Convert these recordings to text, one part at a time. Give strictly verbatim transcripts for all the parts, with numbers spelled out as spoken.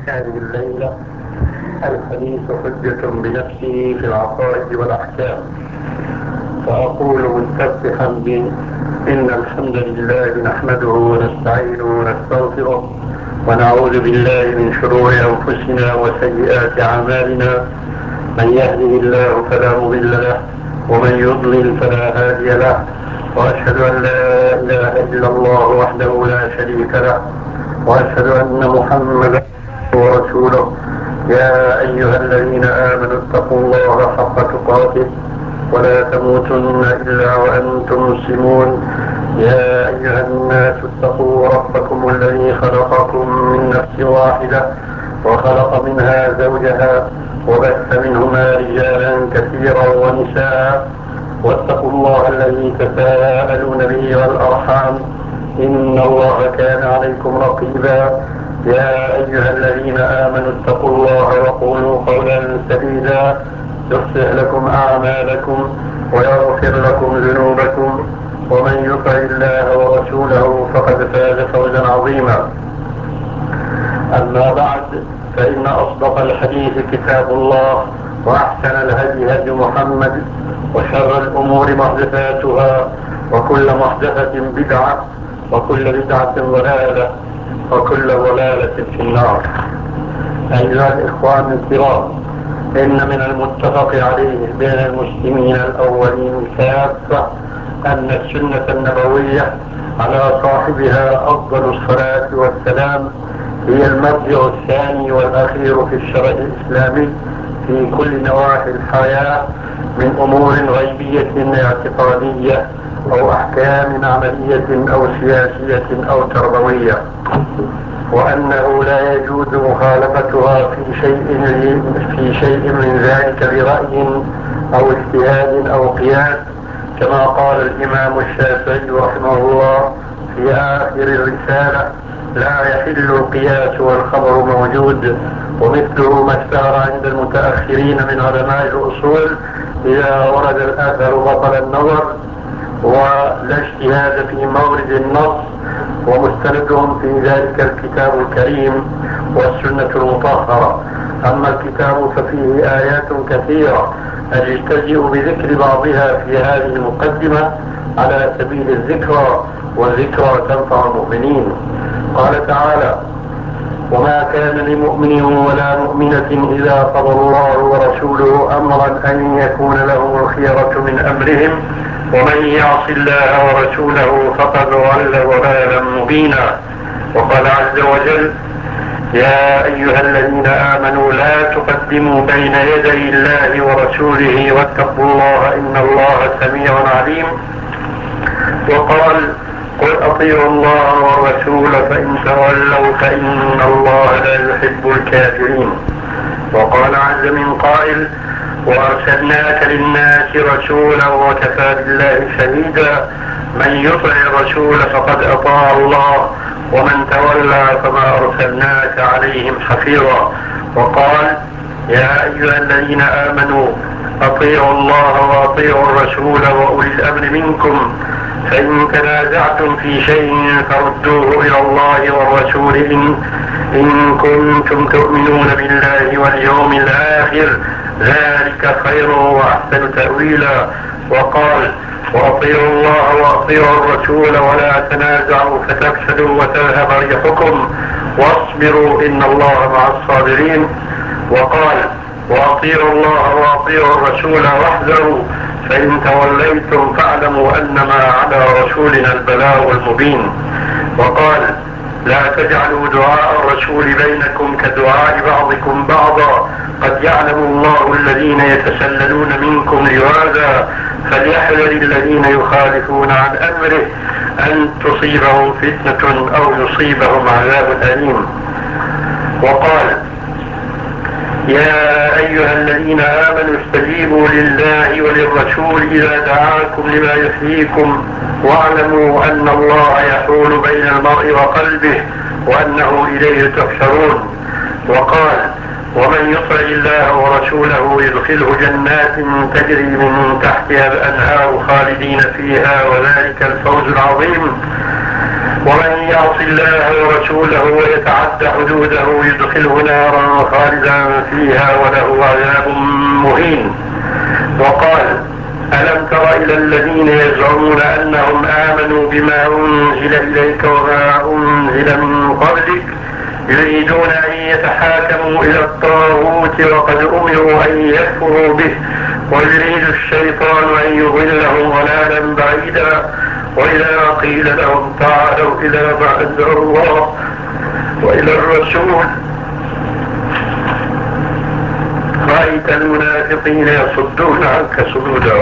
هذه الليلة الحديث حجة بنفسه في العقائد والأحكام، فأقول مستفتحا بي إن الحمد لله نحمده ونستعينه ونستغفره ونعوذ بالله من شرور أنفسنا وسيئات أعمالنا. من يهده الله فلا مضل له ومن يضلل فلا هادي له، وأشهد أن لا إله إلا الله وحده لا شريك له، وأشهد أن محمدا ورسوله. يا أيها الذين آمنوا اتقوا الله حق تقاته ولا تموتن إلا وأنتم مسلمون. يا أيها الناس اتقوا ربكم الذي خلقكم من نفس واحدة وخلق منها زوجها وبث منهما رجالا كثيرا ونساء، واتقوا الله الذي تساءلون به والأرحام إن الله كان عليكم رقيبا. يا أيها الذين آمنوا اتقوا الله وقولوا قولا سديدا يصلح لكم أعمالكم ويغفر لكم ذنوبكم، ومن يطع الله ورسوله فقد فاز فوزا عظيما. أما بعد، فإن أصدق الحديث كتاب الله، وأحسن الهدي هدي محمد، وشر الأمور محدثاتها، وكل محدثة بدعة، وكل بدعة ضلالة، وكل ضلالة في النار. أيها الإخوان الكرام، إن من المتفق عليه بين المسلمين الأولين كافة أن السنة النبوية على صاحبها أفضل الصلاة والسلام هي المرجع الثاني والأخير في الشرع الإسلامي في كل نواحي الحياة، من أمور غيبية اعتقادية أو أحكام عملية أو سياسية أو تربوية، وأنه لا يجوز مخالفتها في شيء في شيء من ذلك برأي أو اجتهاد أو قياس، كما قال الإمام الشافعي رحمه الله في آخر الرسالة: لا يحل القياس والخبر موجود. ومثله ما اشتهر عند المتأخرين من علماء الأصول: إذا ورد الأثر بطل النظر، ولا اجتهاد في مورد النص، ومستندهم في ذلك الكتاب الكريم والسنة المطهرة. أما الكتاب ففيه آيات كثيرة أجتزئ بذكر بعضها في هذه المقدمة على سبيل الذكرى، والذكرى تنفع المؤمنين. قال تعالى: وما كان لمؤمن ولا مؤمنة إذا قضى الله ورسوله أمرا أن يكون لهم الخيرة من أمرهم ومن يعص الله ورسوله فقد ضل ضلالا مبينا. وقال عز وجل: يا أيها الذين آمنوا لا تقدموا بين يدي الله ورسوله واتقوا الله إن الله سميع عليم. وقال: قل أطيعوا الله والرسول فإن تولوا فإن الله لا يحب الكافرين. وقال عز من قائل: وأرسلناك للناس رسولا وكفى بالله شهيدا. من يطع الرسول فقد أطاع الله ومن تولى فما أرسلناك عليهم حفيظا. وقال: يا أيها الذين آمنوا أطيعوا الله وأطيعوا الرسول وأولي الأمر منكم، فإن تنازعتم في شيء فردوه إلى الله والرسول إن, إن كنتم تؤمنون بالله واليوم الآخر، ذلك خير وأحسن تأويلا. وقال: وأطيعوا الله وأطيعوا الرسول ولا تنازعوا فتفسدوا وتذهب ريحكم واصبروا إن الله مع الصابرين. وقال: وأطيعوا الله وأطيعوا الرسول واحذروا فإن توليتم فاعلموا أنما على رسولنا البلاغ المبين. وقال: لا تجعلوا دعاء الرسول بينكم كدعاء بعضكم بعضا قد يعلم الله الذين يتسللون منكم لواذا فليحذر الذين يخالفون عن أمره أن تصيبهم فتنة أو يصيبهم عذاب أليم. وقال: يا أيها الذين آمنوا استجيبوا لله وللرسول إذا دعاكم لما يحييكم واعلموا أن الله يحول بين المرء وقلبه وأنه إليه تحشرون. وقال: ومن يطع الله ورسوله يدخله جنات تجري من تحتها الأنهار خالدين فيها وذلك الفوز العظيم. ومن يعص الله ورسوله ويتعد حدوده يدخله نارا خالدا فيها وله عذاب مهين. وقال: ألم تر إلى الذين يزعمون أنهم آمنوا بما أنزل إليك وما أنزل من قبلك يريدون أن يتحاكموا إلى الطاغوت وقد أمروا أن يكفروا به ويريد الشيطان أن يضلهم ضلالا بعيدا. وإذا قيل لهم تعالوا إلى ما أنزل الله وإلى الرسول رأيت المنافقين يصدون عنك صدودا.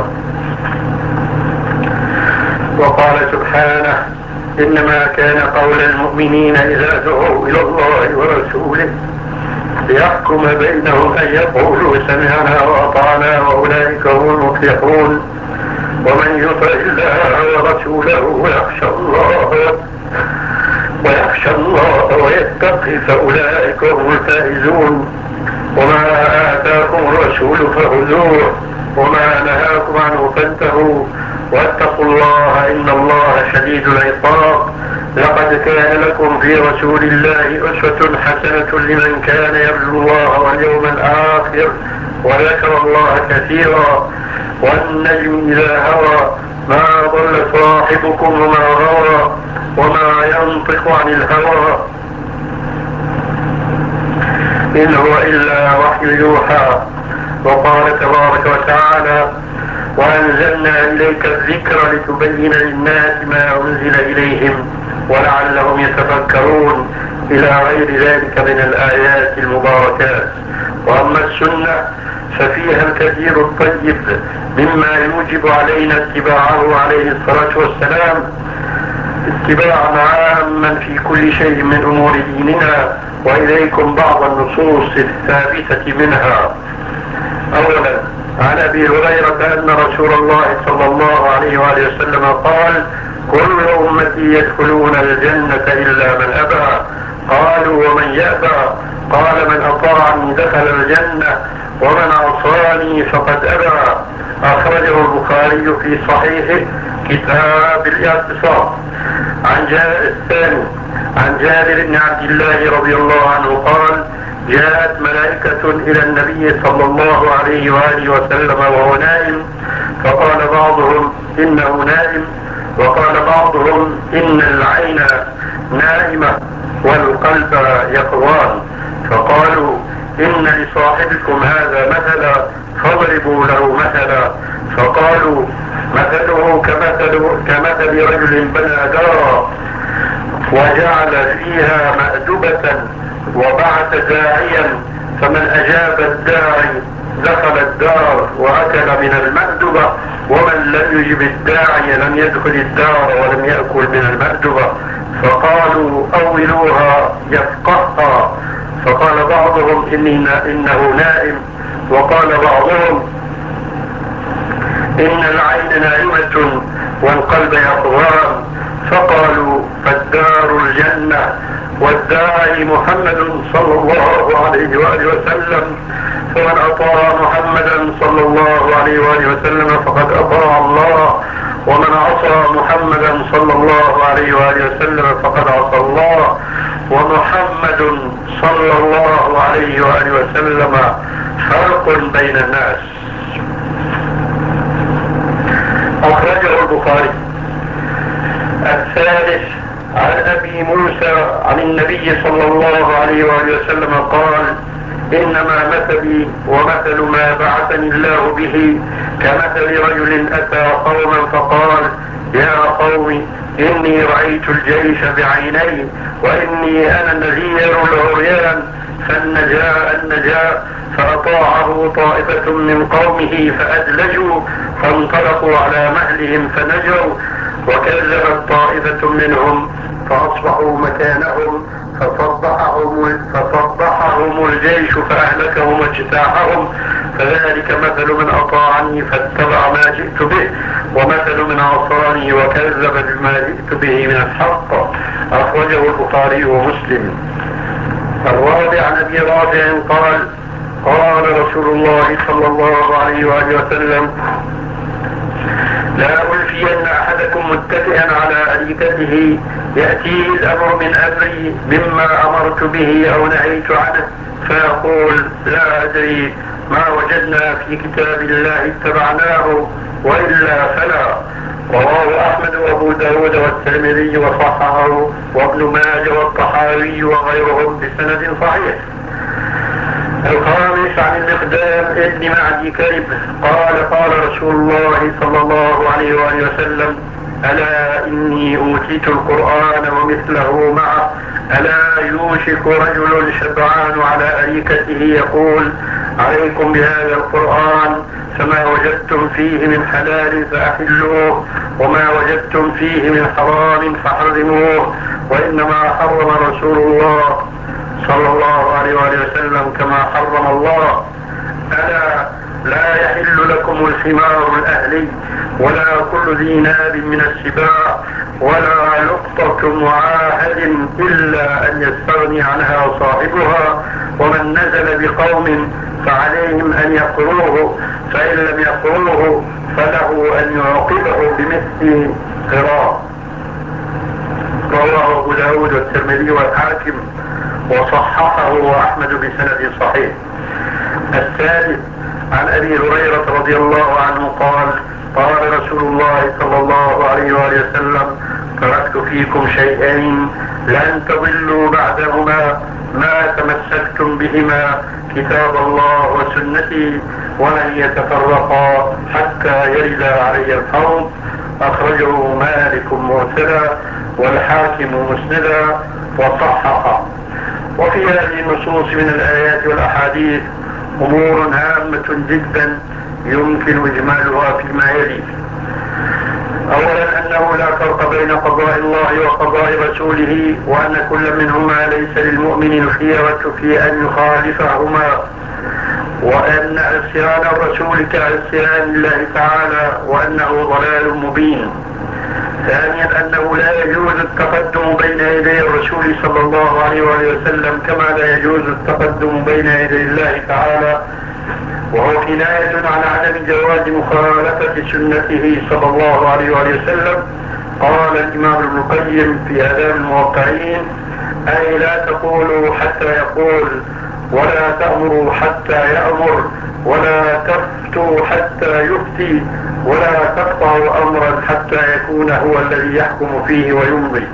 وقال سبحانه: إنما كان قول المؤمنين إذا دعوا إلى الله ورسوله ليحكم بينهم أن يقولوا سمعنا وأطعنا وأولئك هم المفلحون. ومن يطع الله ورسوله ويخشى الله ويخشى الله ويتقي فأولئك هم الفائزون. وما آتاكم الرسول فخذوه وما نهاكم عنه فانتهوا واتقوا الله إن الله شديد العقاب. لقد كان لكم في رسول الله أسوة حسنة لمن كان يرجو الله واليوم الآخر وذكر الله كثيرا. والنجم إذا هوى ما ضل صاحبكم وما غوى وما ينطق عن الهوى إن هو إلا وحي يوحى. وقال تبارك وتعالى: وأنزلنا إليك الذكر لتبين للناس ما أنزل إليهم ولعلهم يتفكرون إلى غير ذلك من الآيات المباركات. وأما السنة ففيها الكثير الطيب مما يوجب علينا اتباعه عليه الصلاة والسلام اتباعا عاما في كل شيء من أمور ديننا. وإليكم بعض النصوص الثابتة منها. أولا، عن أبي هريرة أن رسول الله صلى الله عليه وآله وسلم قال: كل أمتي يدخلون الجنة إلا من أبى. قالوا: ومن يأبى؟ قال: من أطاعني دخل الجنة ومن عصاني فقد أبى. أخرجه البخاري في صحيحه كتاب الاعتصام. عن جابر الثاني عن جابر بن عبد الله رضي الله عنه قال: جاءت ملائكة إلى النبي صلى الله عليه وآله وسلم وهو نائم، فقال بعضهم: إنه نائم، وقال بعضهم: إن العين نائمة والقلب يقظان. فقالوا: إن لصاحبكم هذا مثلا فاضربوا له مثلا. فقالوا: مثله كمثل, كمثل رجل بنى دارا وجعل فيها مأدبة وبعث داعيا، فمن أجاب الداعي دخل الدار وأكل من المأدبة، ومن لم يجب الداعي لم يدخل الدار ولم يأكل من المأدبة. فقالوا: أولوها يفقهها. فقال بعضهم: إنه نائم، وقال بعضهم: إن العين نائمة والقلب يقظان. فقالوا: فالدار الجنة والداعي محمد صلى الله عليه وآله وسلم، فمن أطاع محمدا صلى الله عليه وآله وسلم فقد أطاع الله، ومن عصى محمدا صلى الله عليه وآله وسلم فقد عصى الله. ومحمد صلى الله عليه وآله وسلم فرق بين الناس. أخرجه البخاري. الثالث عن أبي موسى عن النبي صلى الله عليه وآله وسلم قال: إنما مثلي ومثل ما بعثني الله به كمثل رجل أتى قوما فقال: يا قوم إني رأيت الجيش بعيني وإني أنا النذير العريان فالنجاء النجاء. فأطاعه طائفة من قومه فأدلجوا فانطلقوا على مهلهم فنجوا، وكذبت طائفة منهم فأصبحوا مكانهم فصبحهم, فصبحهم الجيش فأهلكهم واجتاحهم. فذلك مثل من أطاعني فاتبع ما جئت به، ومثل من عصاني وكذب بما جئت به من الحق. أخرجه البخاري ومسلم. الرابع عن أبي رافع قال: قال رسول الله صلى الله عليه وآله وسلم: لا ألفين أحدكم متكئا على أريكته يأتيه الأمر من أمري مما أمرت به أو نهيت عنه فيقول لا أدري ما وجدنا في كتاب الله اتبعناه وإلا فلا. رواه أحمد وأبو داود والترمذي وصححه وابن ماجه والطحاوي وغيرهم بسند صحيح. الخامس عن المقدام ابن معدي كرب قال قال رسول الله صلى الله عليه وآله وسلم ألا إني أوتيت القرآن ومثله معه ألا يوشك رجل شبعان على أريكته يقول عليكم بهذا القرآن فما وجدتم فيه من حلال فأحلوه وما وجدتم فيه من حرام فحرموه وإنما حرم رسول الله صلى الله عليه وآله وسلم كما حرم الله. ألا لا يحل لكم الحمار الأهلي ولا كل ذي ناب من السباع ولا لقطة معاهد إلا أن يستغني عنها صاحبها ومن نزل بقوم فعليهم أن يقروه فإن لم يقروه فله أن يعاقبه بمثل قراء. رواه أبو داود والترمذي والحاكم وصححه وأحمد بسند صحيح. الثالث عن أبي هريرة رضي الله عنه قال قال رسول الله صلى الله عليه وآله وسلم تركت فيكم شيئين لن تضلوا بعدهما ما تمسكتم بهما كتاب الله وسنتي ولن يتفرقا حتى يرد علي الحوض. أخرجه مالك مرسلا والحاكم مسندا وصححه. وفي هذه النصوص من الآيات والأحاديث أمور هامة جدا يمكن إجمالها فيما يلي. أولا أنه لا فرق بين قضاء الله وقضاء رسوله وأن كل منهما ليس للمؤمن الخيرة في أن يخالفهما وأن عصيان الرسول كعصيان الله تعالى وأنه ضلال مبين. ثانيا أنه لا يجوز التقدم بين يدي الرسول صلى الله عليه وسلم كما لا يجوز التقدم بين يدي الله تعالى وهو كناية عن عدم جواز مخالفة سنته صلى الله عليه وسلم. قال الإمام ابن القيم في آداب الموقعين أي لا تقولوا حتى يقول ولا تأمروا حتى يأمر ولا تفتوا حتى يفتي ولا تقطعوا أمرا حتى يكون هو الذي يحكم فيه ويمضي.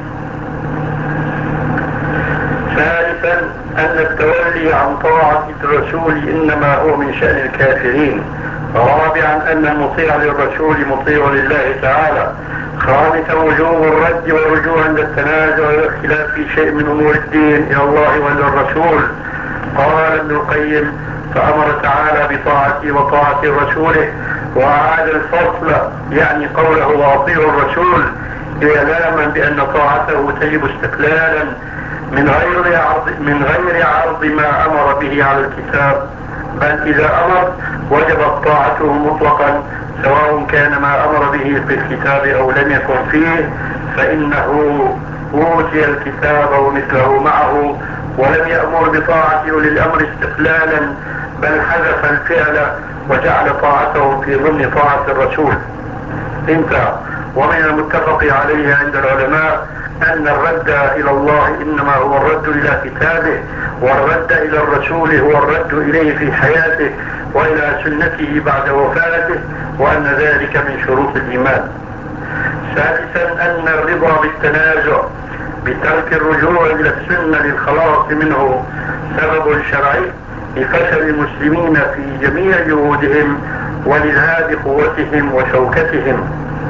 ثالثا أن التولي عن طاعة الرسول إنما هو من شأن الكافرين. رابعا أن المطيع للرسول مطيع لله تعالى. خامسا وجوب الرد والرجوع عند التنازع والاختلاف في شيء من أمور الدين إلى الله وإلى الرسول. قال ابن القيم فأمر تعالى بطاعته وطاعة رسوله وأعاد الفصل يعني قوله وأطيعوا الرسول إعلاما بأن طاعته تجب استقلالا من غير عرض من غير عرض ما أمر به على الكتاب، بل إذا أمر وجبت طاعته مطلقا سواء كان ما أمر به في الكتاب أو لم يكن فيه، فإنه أوتي الكتاب ومثله معه ولم يأمر بطاعة أولي الأمر استقلالا بل حذف الفعل وجعل طاعته في ضمن طاعة الرسول. انتهى. ومن المتفق عليه عند العلماء أن الرد إلى الله إنما هو الرد إلى كتابه، والرد إلى الرسول هو الرد إليه في حياته وإلى سنته بعد وفاته، وأن ذلك من شروط الإيمان. ثالثا أن الرضا بالتنازع بترك الرجوع إلى السنة للخلاص منه سبب شرعي لفشل المسلمين في جميع جهودهم ولذهاب قوتهم وشوكتهم.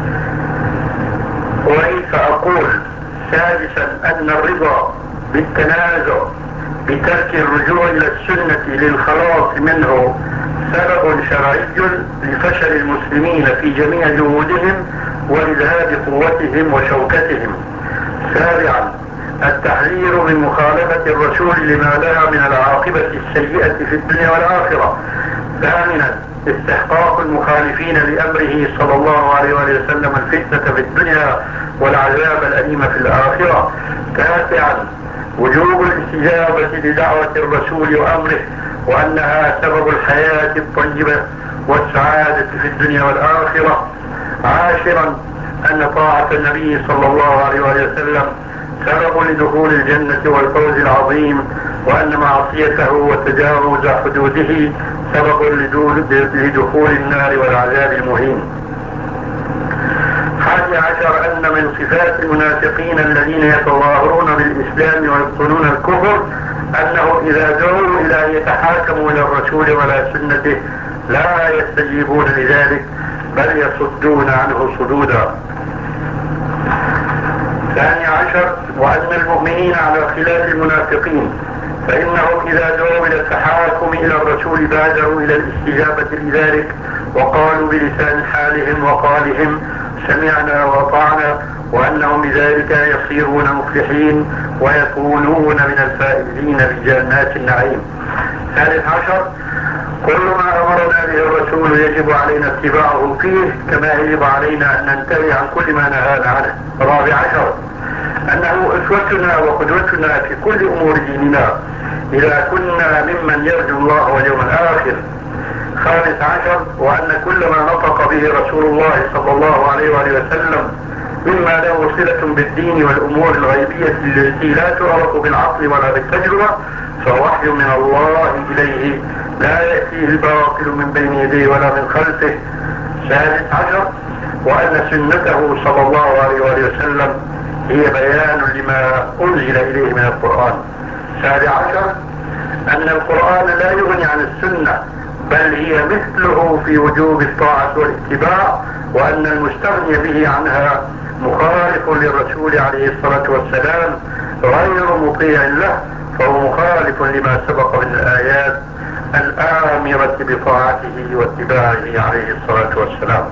وكيف أقول ثالثا أن الرضا بالتنازع بترك الرجوع إلى السنة للخلاص منه سبب شرعي لفشل المسلمين في جميع جهودهم ولذهاب قوتهم وشوكتهم. سابعا التحذير من مخالفة الرسول لما لها من العاقبة السيئة في الدنيا والآخرة. ثامنا استحقاق المخالفين لأمره صلى الله عليه وسلم الفتنة في الدنيا والعذاب الأليم في الآخرة. تاسعا وجوب الاستجابة لدعوة الرسول وأمره وأنها سبب الحياة الطيبة والسعادة في الدنيا والآخرة. عاشرا أن طاعة النبي صلى الله عليه وسلم سبب لدخول الجنة والفوز العظيم، وأن معصيته وتجاوز حدوده سبب لدخول النار والعذاب المهين. حادي عشر أن من صفات المنافقين الذين يتظاهرون بالإسلام ويبطنون الكفر أنهم إذا دعوا إلى أن يتحاكموا إلى الرسول ولا سنته لا يستجيبون لذلك بل يصدون عنه صدودا. ثاني عشر وأن المؤمنين على خلاف المنافقين، فإنهم إذا دعوا إلى التحاكم إلى الرسول بادروا إلى الاستجابة لذلك وقالوا بلسان حالهم وقالهم سمعنا وأطعنا، وأنهم بذلك يصيرون مفلحين ويكونون من الفائزين بجنات النعيم. ثالث عشر كل ما أمرنا به الرسول يجب علينا اتباعه فيه كما يجب علينا أن ننتهي عن كل ما نهانا عنه. رابع عشر أنه أسوتنا وقدوتنا في كل أمور ديننا إذا كنا ممن يرجو الله واليوم الآخر. خامس عشر وأن كل ما نطق به رسول الله صلى الله عليه وآله وسلم مما له صلة بالدين والأمور الغيبية التي لا تعرف بالعقل ولا بالتجربة فوحي من الله إليه لا يأتيه الباطل من بين يديه ولا من خلفه. سادس عشر وأن سنته صلى الله عليه وآله وسلم هي بيان لما أنزل إليه من القرآن. سابع عشر أن القرآن لا يغني عن السنة بل هي مثله في وجوب الطاعة والاتباع، وأن المستغني به عنها مخالف للرسول عليه الصلاة والسلام غير مطيع له فهو مخالف لما سبق من الآيات الآمرة بطاعته واتباعه عليه الصلاة والسلام.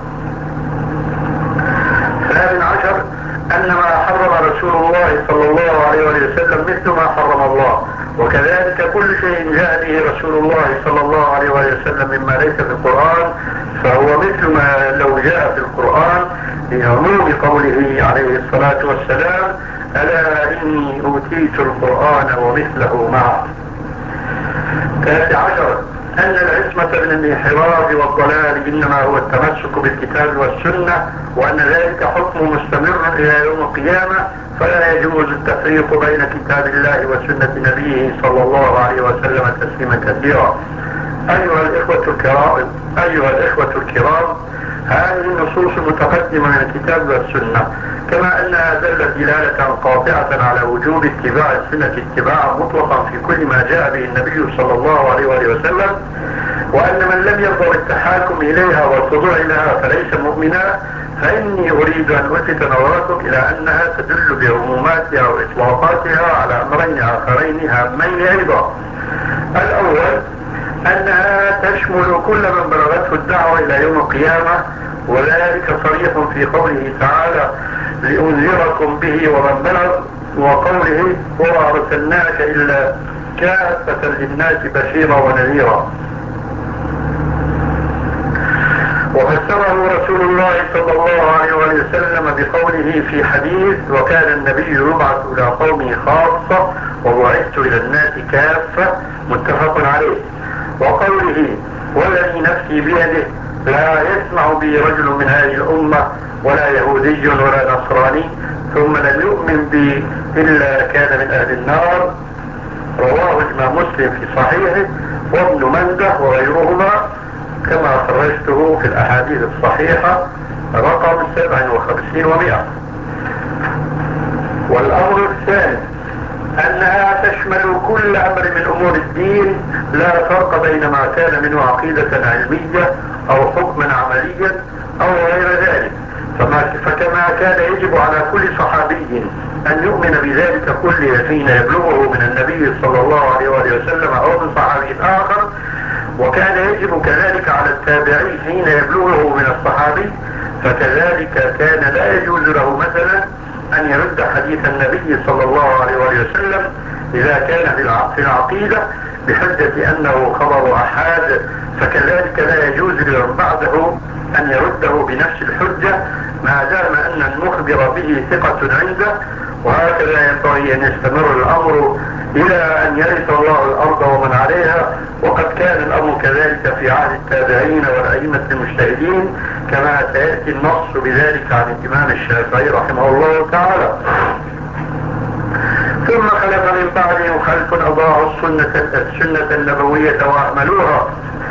ثامن عشر أن ما حرم رسول الله صلى الله عليه وسلم مثل ما حرم الله، وكذلك كل شيء جاء به رسول الله صلى الله عليه وسلم مما ليس في القرآن فهو مثل ما لو جاء في القرآن لعموم قوله عليه الصلاة والسلام ألا إني أوتيت القرآن ومثله معه. تاسع عشر أن العصمة من الانحراف والضلال إنما هو التمسك بالكتاب والسنة، وأن ذلك حكم مستمر إلى يوم القيامة فلا يجوز التفريق بين كتاب الله وسنة نبيه صلى الله عليه وسلم تسليما كثيرا. أيها الإخوة الكرام أيها الإخوة الكرام هذه النصوص المتقدمة من الكتاب والسنة كما أنها دلت دلالة قاطعة على وجوب اتباع السنة اتباعا مطلقا في كل ما جاء به النبي صلى الله عليه وسلم، وأن من لم يرضى بالتحاكم إليها والخضوع لها فليس مؤمنا، فإني أريد أن ألفت نظركم إلى أنها تدل بعموماتها وإطلاقاتها على أمرين آخرين هامين أيضا. الأول أنها تشمل كل من بلغته الدعوة إلى يوم القيامة، وذلك صريح في قوله تعالى لأنذركم به ومن بلغ، وقوله وما أرسلناك إلا كافة للناس بشيرا ونذيرا. وفسره رسول الله صلى الله عليه وسلم بقوله في حديث وكان النبي يبعث إلى قومه خاصة وبعثت إلى الناس كافة متفق عليه. وقوله والذي نفسي بيده لا يسمع بي رجل من هذه الأمة ولا يهودي ولا نصراني ثم لم يؤمن بي إلا كان من أهل النار. رواه الإمام مسلم في صحيحه وابن منده وغيرهما كما خرجته في الأحاديث الصحيحة رقم سبع وخمسين ومئة. والأمر الثاني أنها تشمل كل أمر من أمور الدين لا فرق بين ما كان منه عقيدة علمية أو حكما عمليا أو غير ذلك، فما فكما كان يجب على كل صحابي أن يؤمن بذلك كله حين يبلغه من النبي صلى الله عليه وسلم أو من صحابي آخر، وكان يجب كذلك على التابعي حين يبلغه من الصحابي، فكذلك كان لا يجوز له مثلا أن يرد حديث النبي صلى الله عليه وسلم إذا كان في العقيدة بحجة أنه خبر أحاد، فكذلك لا يجوز لمن بعده أن يرده بنفس الحجة ما دام أن المخبر به ثقة عنده. وهكذا ينبغي أن يستمر الأمر إلى أن يرث الله الأرض ومن عليها عليها، وقد كان الأمر كذلك في عهد التابعين والأئمة المجتهدين، كما سيأتي النص بذلك عن الإمام الشافعي رحمه الله تعالى. ثم خلف من بعدهم خلف أضاعوا السنة, السنة النبوية وأهملوها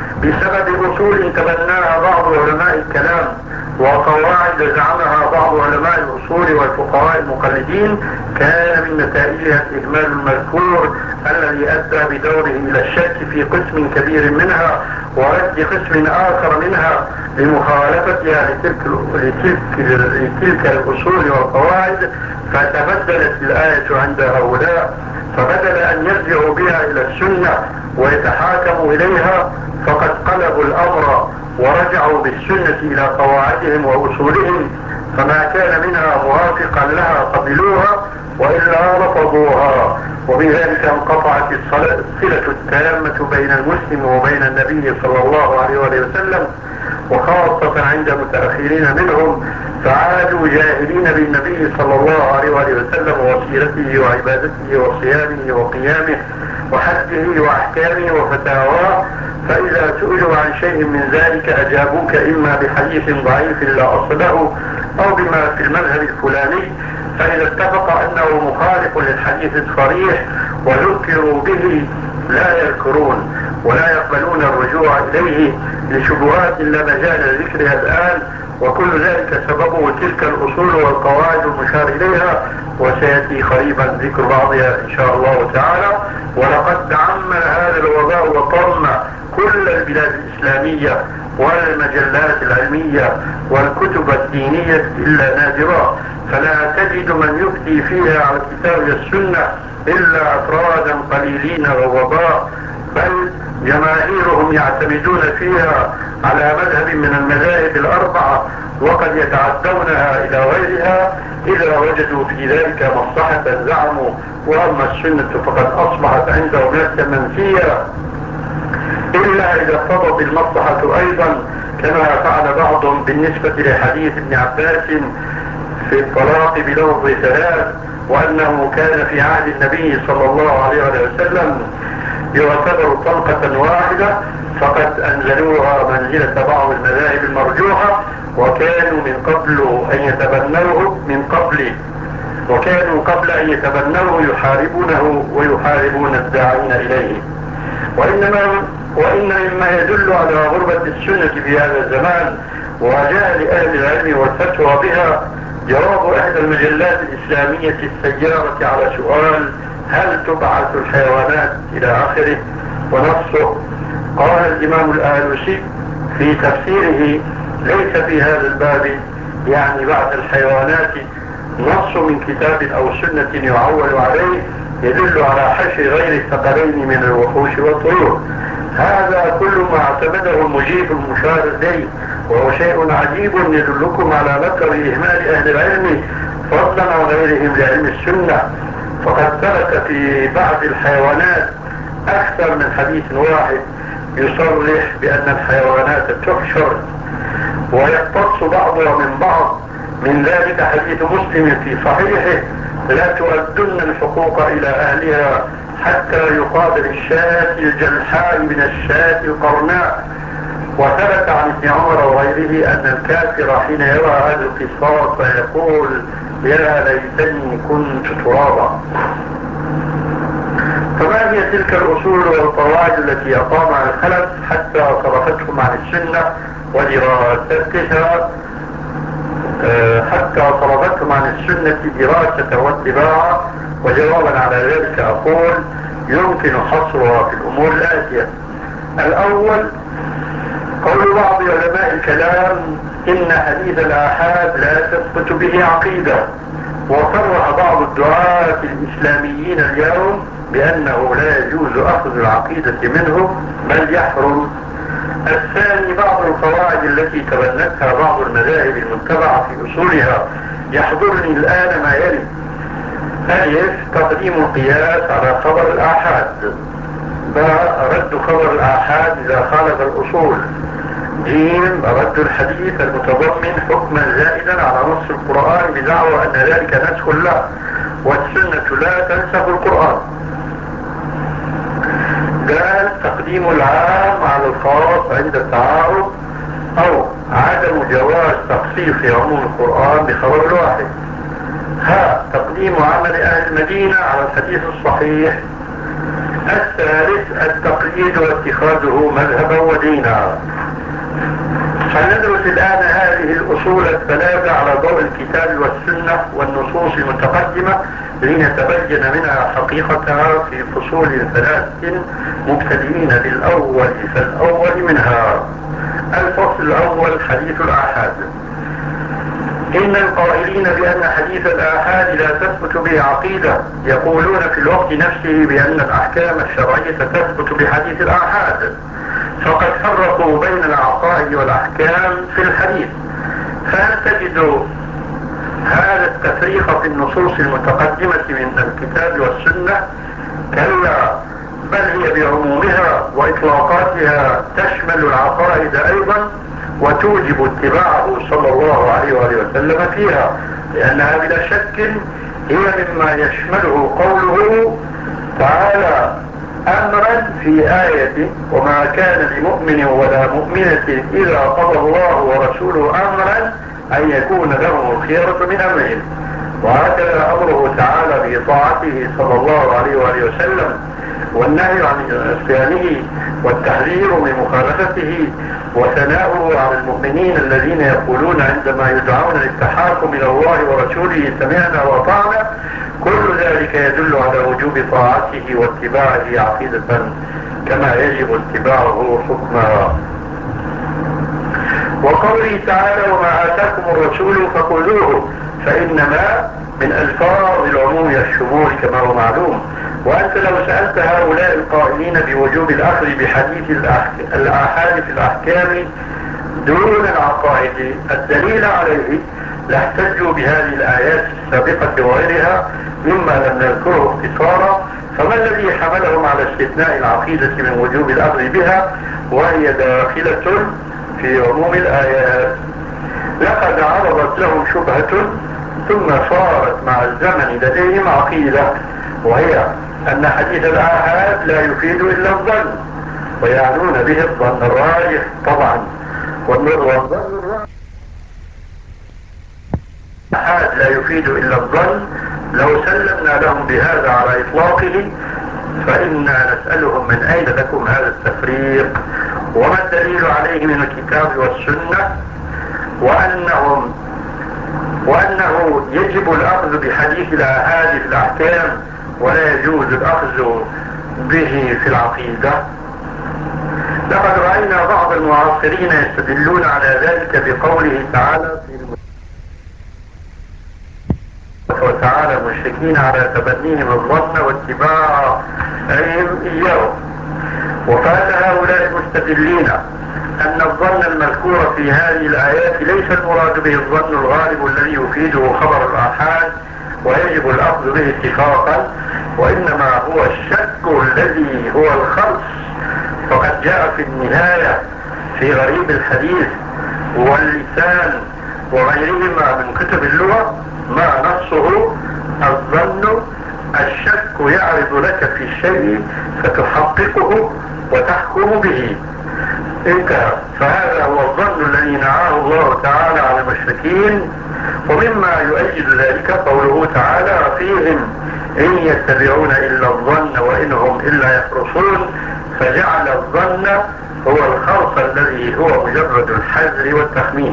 بسبب أصول تبناها بعض علماء الكلام وقواعد زعمها بعض علماء الأصول والفقهاء المقلدين. كان من نتائجها الإهمال المذكور الذي أدى بدوره إلى الشك في قسم كبير منها ورد قسم آخر منها لمخالفتها لتلك, لتلك, لتلك الأصول والقواعد، فتبدلت الآية عند هؤلاء، فبدل أن يرجعوا بها إلى السنة ويتحاكموا إليها فقد قلبوا الأمر ورجعوا بالسنة إلى قواعدهم وأصولهم، فما كان منها موافقا لها قبلوها وإلا رفضوها، وبذلك انقطعت الصلة التامة بين المسلم وبين النبي صلى الله عليه وسلم، وخاصة عند متأخرين منهم، فعادوا جاهلين بالنبي صلى الله عليه وسلم وسيرته وعبادته وصيامه وقيامه وحجه وأحكامه وفتاواه، فإذا سئلوا عن شيء من ذلك أجابوك إما بحديث ضعيف لا أصل له أو بما في المذهب الفلاني، فإذا اتفق أنه مخالف للحديث الصريح وذكروا به لا يذكرون ولا يقبلون الرجوع إليه لشبهات لا مجال لذكرها الآن، وكل ذلك سببه تلك الأصول والقواعد المشار إليها، وسيأتي قريبا ذكر بعضها إن شاء الله تعالى. ولقد تعمم هذا الوباء وطم كل البلاد الإسلامية والمجلات العلمية والكتب الدينية إلا نادرا، فلا تجد من يفتي فيها على الكتاب والسنة إلا أفرادا قليلين ووباء، بل جماهيرهم يعتمدون فيها على مذهب من المذاهب الأربعة وقد يتعدونها إلى غيرها إذا وجدوا في ذلك مصلحة زعموا، وأما السنة فقد أصبحت عندهم نفسا منسية إلا إذا اقتضت المصلحة أيضا، كما فعل بعضهم بالنسبة لحديث ابن عباس في الطلاق بلفظ ثلاث، وأنه كان في عهد النبي صلى الله عليه وسلم يعتبر طلقة واحدة، فقد أنزلوها منزلة بعض المذاهب المرجوحة، وكانوا من قبل أن يتبنوه من قبل وكانوا قبل أن يتبنوه يحاربونه ويحاربون الداعين إليه. وإنما وإن مما يدل على غربة السنة في هذا الزمان وجهل أهل العلم والفتوى بها جواب إحدى المجلات الإسلامية السيارة على سؤال هل تبعث الحيوانات إلى آخره، ونصه قال الإمام الآلوسي في تفسيره ليس في هذا الباب يعني بعث الحيوانات نص من كتاب أو سنة يعول عليه يدل على حشر غير الثقلين من الوحوش والطيور. هذا كل ما اعتمده المجيب المشار إليه، وهو شيء عجيب يدلكم على نكر إهمال أهل العلم فضلا عن غيرهم لعلم السنة، فقد ثبت في بعض الحيوانات أكثر من حديث واحد يصرح بأن الحيوانات تحشر ويقتص بعضها من بعض، من ذلك حديث مسلم في صحيحه لا تؤدن الحقوق إلى أهلها حتى يقابل الشاة الجلحاء من الشاة القرناء. وثبت عن ابن عمر وغيره أن الكافر حين يرى هذا القصاص فيقول يا ليتني كنت ترابا. فما هي تلك الأصول والقواعد التي أقامها الخلف حتى صرفتهم عن السنة ودراستها حتى صرفتهم عن السنة دراسة واتباعا؟ وجوابا على ذلك أقول يمكن حصرها في الأمور الآتية. الأول قول بعض علماء الكلام إن حديث الآحاد لا تثبت به عقيدة، وصرح بعض الدعاة الإسلاميين اليوم بأنه لا يجوز أخذ العقيدة منه بل يحرم. الثاني بعض القواعد التي تبنتها بعض المذاهب المتبعة في أصولها. يحضرني الآن ما يلي: ألف تقديم القياس على خبر الآحاد، باء رد خبر الآحاد إذا خالف الأصول، جيم رد الحديث المتضمن حكما زائدا على نص القرآن بدعوى أن ذلك نسخ له والسنة لا تنسخ القرآن. دال تقديم العام على الخاص عند التعارض، أو عدم جواز تخصيص عموم القرآن بخبر الواحد. ها تقديم عمل أهل المدينة على الحديث الصحيح. الثالث التقليد واتخاذه مذهبا ودينا. سندرس الآن هذه الأصول الثلاثة على ضوء الكتاب والسنة والنصوص المتقدمة لنتبين منها حقيقتها في فصول ثلاثة مبتدئين بالأول فالأول منها. الفصل الأول حديث الآحاد. إن القائلين بأن حديث الآحاد لا تثبت به عقيدة يقولون في الوقت نفسه بأن الأحكام الشرعية تثبت بحديث الآحاد، فقد فرقوا بين العقائد والأحكام في الحديث. فهل تجد هذا التفريق في النصوص المتقدمة من الكتاب والسنة؟ كلا، بل هي بعمومها وإطلاقاتها تشمل العقائد أيضا، وتوجب اتباعه صلى الله عليه وآله وسلم فيها، لأنها بلا شك هي مما يشمله قوله تعالى أمرا في آية وما كان لمؤمن ولا مؤمنة إذا قضى الله ورسوله أمرا أن يكون لهم الخيرة من أمرهم. وهكذا أمره تعالى بطاعته صلى الله عليه وآله وسلم، والنهي عن عصيانه والتحذير من مخالفته، وثناؤه على المؤمنين الذين يقولون عندما يدعون للتحاكم إلى الله ورسوله سمعنا وأطعنا. كل ذلك يدل على وجوب طاعته واتباعه عقيدة كما يجب اتباعه حكما. وقوله تعالى وما آتاكم الرسول فخذوه، فإنما من ألفاظ العموم الشمول كما هو معلوم. وأنت لو سألت هؤلاء القائلين بوجوب الأخذ بحديث الآحاد في الأحكام دون العقائد الدليل عليه لاحتجوا بهذه الآيات السابقة وغيرها مما لم نذكره اختصارا. فما الذي حملهم على استثناء العقيدة من وجوب الأخذ بها وهي داخلة في عموم الآيات؟ لقد عرضت لهم شبهة ثم صارت مع الزمن لديهم عقيدة، وهي أن حديث الآحاد لا يفيد إلا الظن، ويعنون به الظن الراجح طبعا. والظن الآحاد لا يفيد إلا الظن. لو سلمنا لهم بهذا على إطلاقه فإنا نسألهم من أين لكم هذا التفريق، وما الدليل عليه من الكتاب والسنة، وأنهم وأنه يجب الأخذ بحديث الآحاد في الأحكام ولا يجوز الأخذ به في العقيدة. لقد رأينا بعض المعاصرين يستدلون على ذلك بقوله تعالى في وتعالى المشركين على تبنيهم الظن واتباعهم إياه. وقال هؤلاء المستدلين أن الظن المذكور في هذه الآيات ليس المراد به الظن الغالب الذي يفيده خبر الآحاد ويجب الأخذ به اتفاقا، وإنما هو الشك الذي هو الخرص. فقد جاء في النهاية في غريب الحديث واللسان وغيرهما من كتب اللغة ما نصه الظن الشك يعرض لك في الشيء فتحققه وتحكم به. انتهى. فهذا هو الظن الذي نعاه الله تعالى على المشركين. ومما يؤيد ذلك قوله تعالى فيهم إن يتبعون إلا الظن وإن هم إلا يخرصون، فجعل الظن هو الخرص الذي هو مجرد الحذر والتخمين.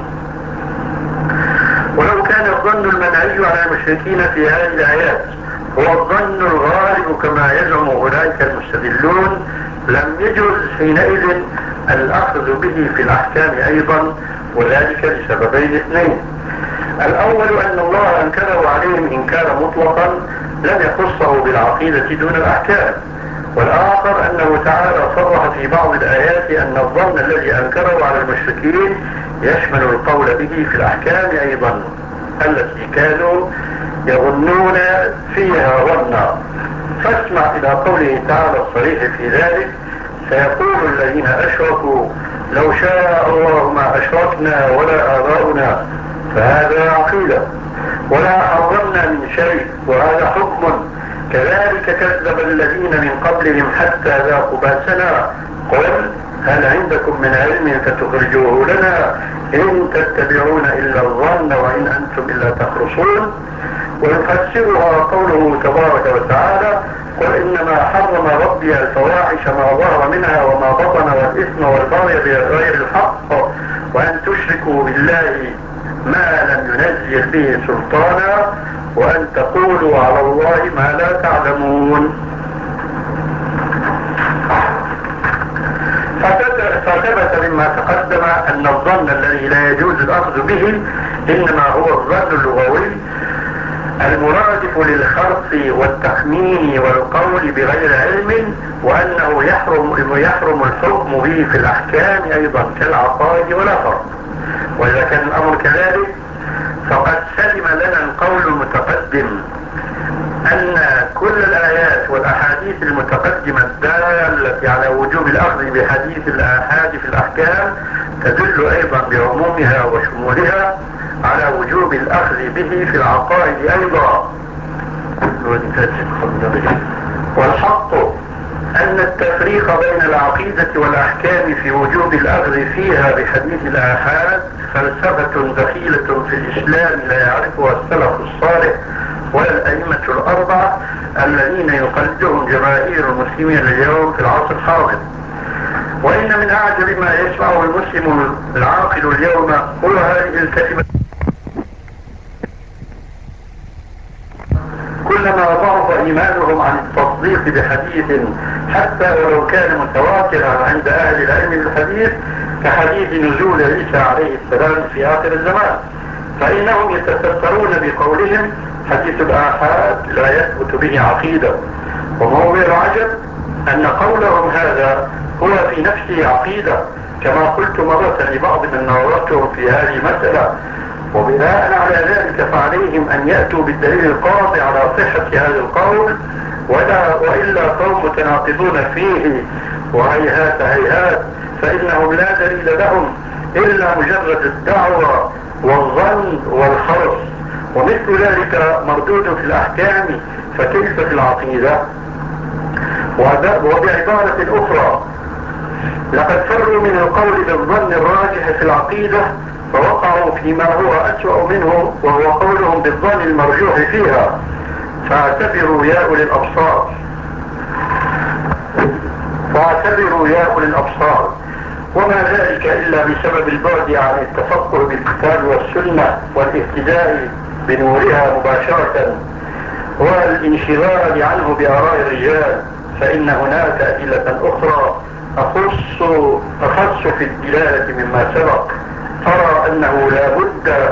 ولو كان الظن المنهي على المشركين في هذه الآيات هو الظن الغالب كما يزعم أولئك المستدلون لم يجوز حينئذ الأخذ به في الأحكام أيضا، وذلك لسببين اثنين. الأول أن الله أنكره عليهم إنكارا مطلقا لم يخصه بالعقيدة دون الأحكام، والآخر أنه تعالى صرح في بعض الآيات أن الظن الذي أنكره على المشركين يشمل القول به في الأحكام أيضا التي كانوا يظنون فيها ظنا. فاسمع إلى قوله تعالى الصريح في ذلك سيقول الذين أشركوا لو شاء الله ما أشركنا ولا آباؤنا، فهذا عقيدة، ولا حرمنا من شيء وهذا حكم، كذلك كذب الذين من قبلهم حتى ذاقوا بأسنا قل هل عندكم من علم فتخرجوه لنا إن تتبعون إلا الظن وإن أنتم إلا تخرصون. ويفسرها قوله تبارك وتعالى قل إنما حرم ربي الفواحش ما ظهر منها وما بطن والإثم والبغي بغير الحق وأن تشركوا بالله ما لم ينزل به سلطانا وأن تقولوا على الله ما لا تعلمون. فثبت مما تقدم أن الظن الذي لا يجوز الأخذ به إنما هو الظن اللغوي المرادف للخرص والتخمين والقول بغير علم، وأنه يحرم, يحرم الحكم به في الأحكام أيضا كالعقائد ولا فرق. وإذا كان الأمر كذلك فقد سلم لنا القول المتقدم أن كل الآيات والأحاديث المتقدمة الدالة على وجوب الأخذ بحديث الآحاد في الأحكام تدل أيضا بعمومها وشمولها على وجوب الأخذ به في العقائد أيضا. والحق أن التفريق بين العقيدة والأحكام في وجوب الأخذ فيها بحديث الآحاد فلسفة دخيلة في الإسلام لا يعرفها السلف الصالح ولا الأئمة الأربعة الذين يقلدهم جماهير المسلمين اليوم في العصر الحاضر. وإن من أعجب ما يسمعه المسلم العاقل اليوم هو هذه الكلمة: كلما ضعف إيمانهم عن التصديق بحديث حتى ولو كان متواترا عند أهل العلم بالحديث كحديث نزول عيسى عليه السلام في آخر الزمان، فإنهم يتسترون بقولهم حديث الآحاد لا يثبت به عقيدة. وموضع العجب أن قولهم هذا هو في نفسه عقيدة، كما قلت مرة لبعض من ناظرتهم في هذه المسألة. وبناء على ذلك فعليهم أن يأتوا بالدليل القاطع على صحة هذا القول، ولا وإلا قوم متناقضون فيه. وهيهات هيهات، فإنهم لا دليل لهم إلا مجرد الدعوة والظن والخرص، ومثل ذلك مردود في الأحكام فكيف في العقيدة؟ وبعبارة أخرى لقد فروا من القول بالظن الراجح في العقيدة فوقعوا فيما هو أسوأ منه، وهو قولهم بالظن المرجوح فيها. فاعتبروا يا أولي الأبصار فاعتبروا يا أولي الأبصار وما ذلك إلا بسبب البعد عن التفقه بالكتاب والسنة والاهتداء بنورها مباشرة والانشغال عنه بآراء الرجال. فإن هناك أدلة أخرى أخص أخص في الدلالة مما سبق، أرى أنه لا بد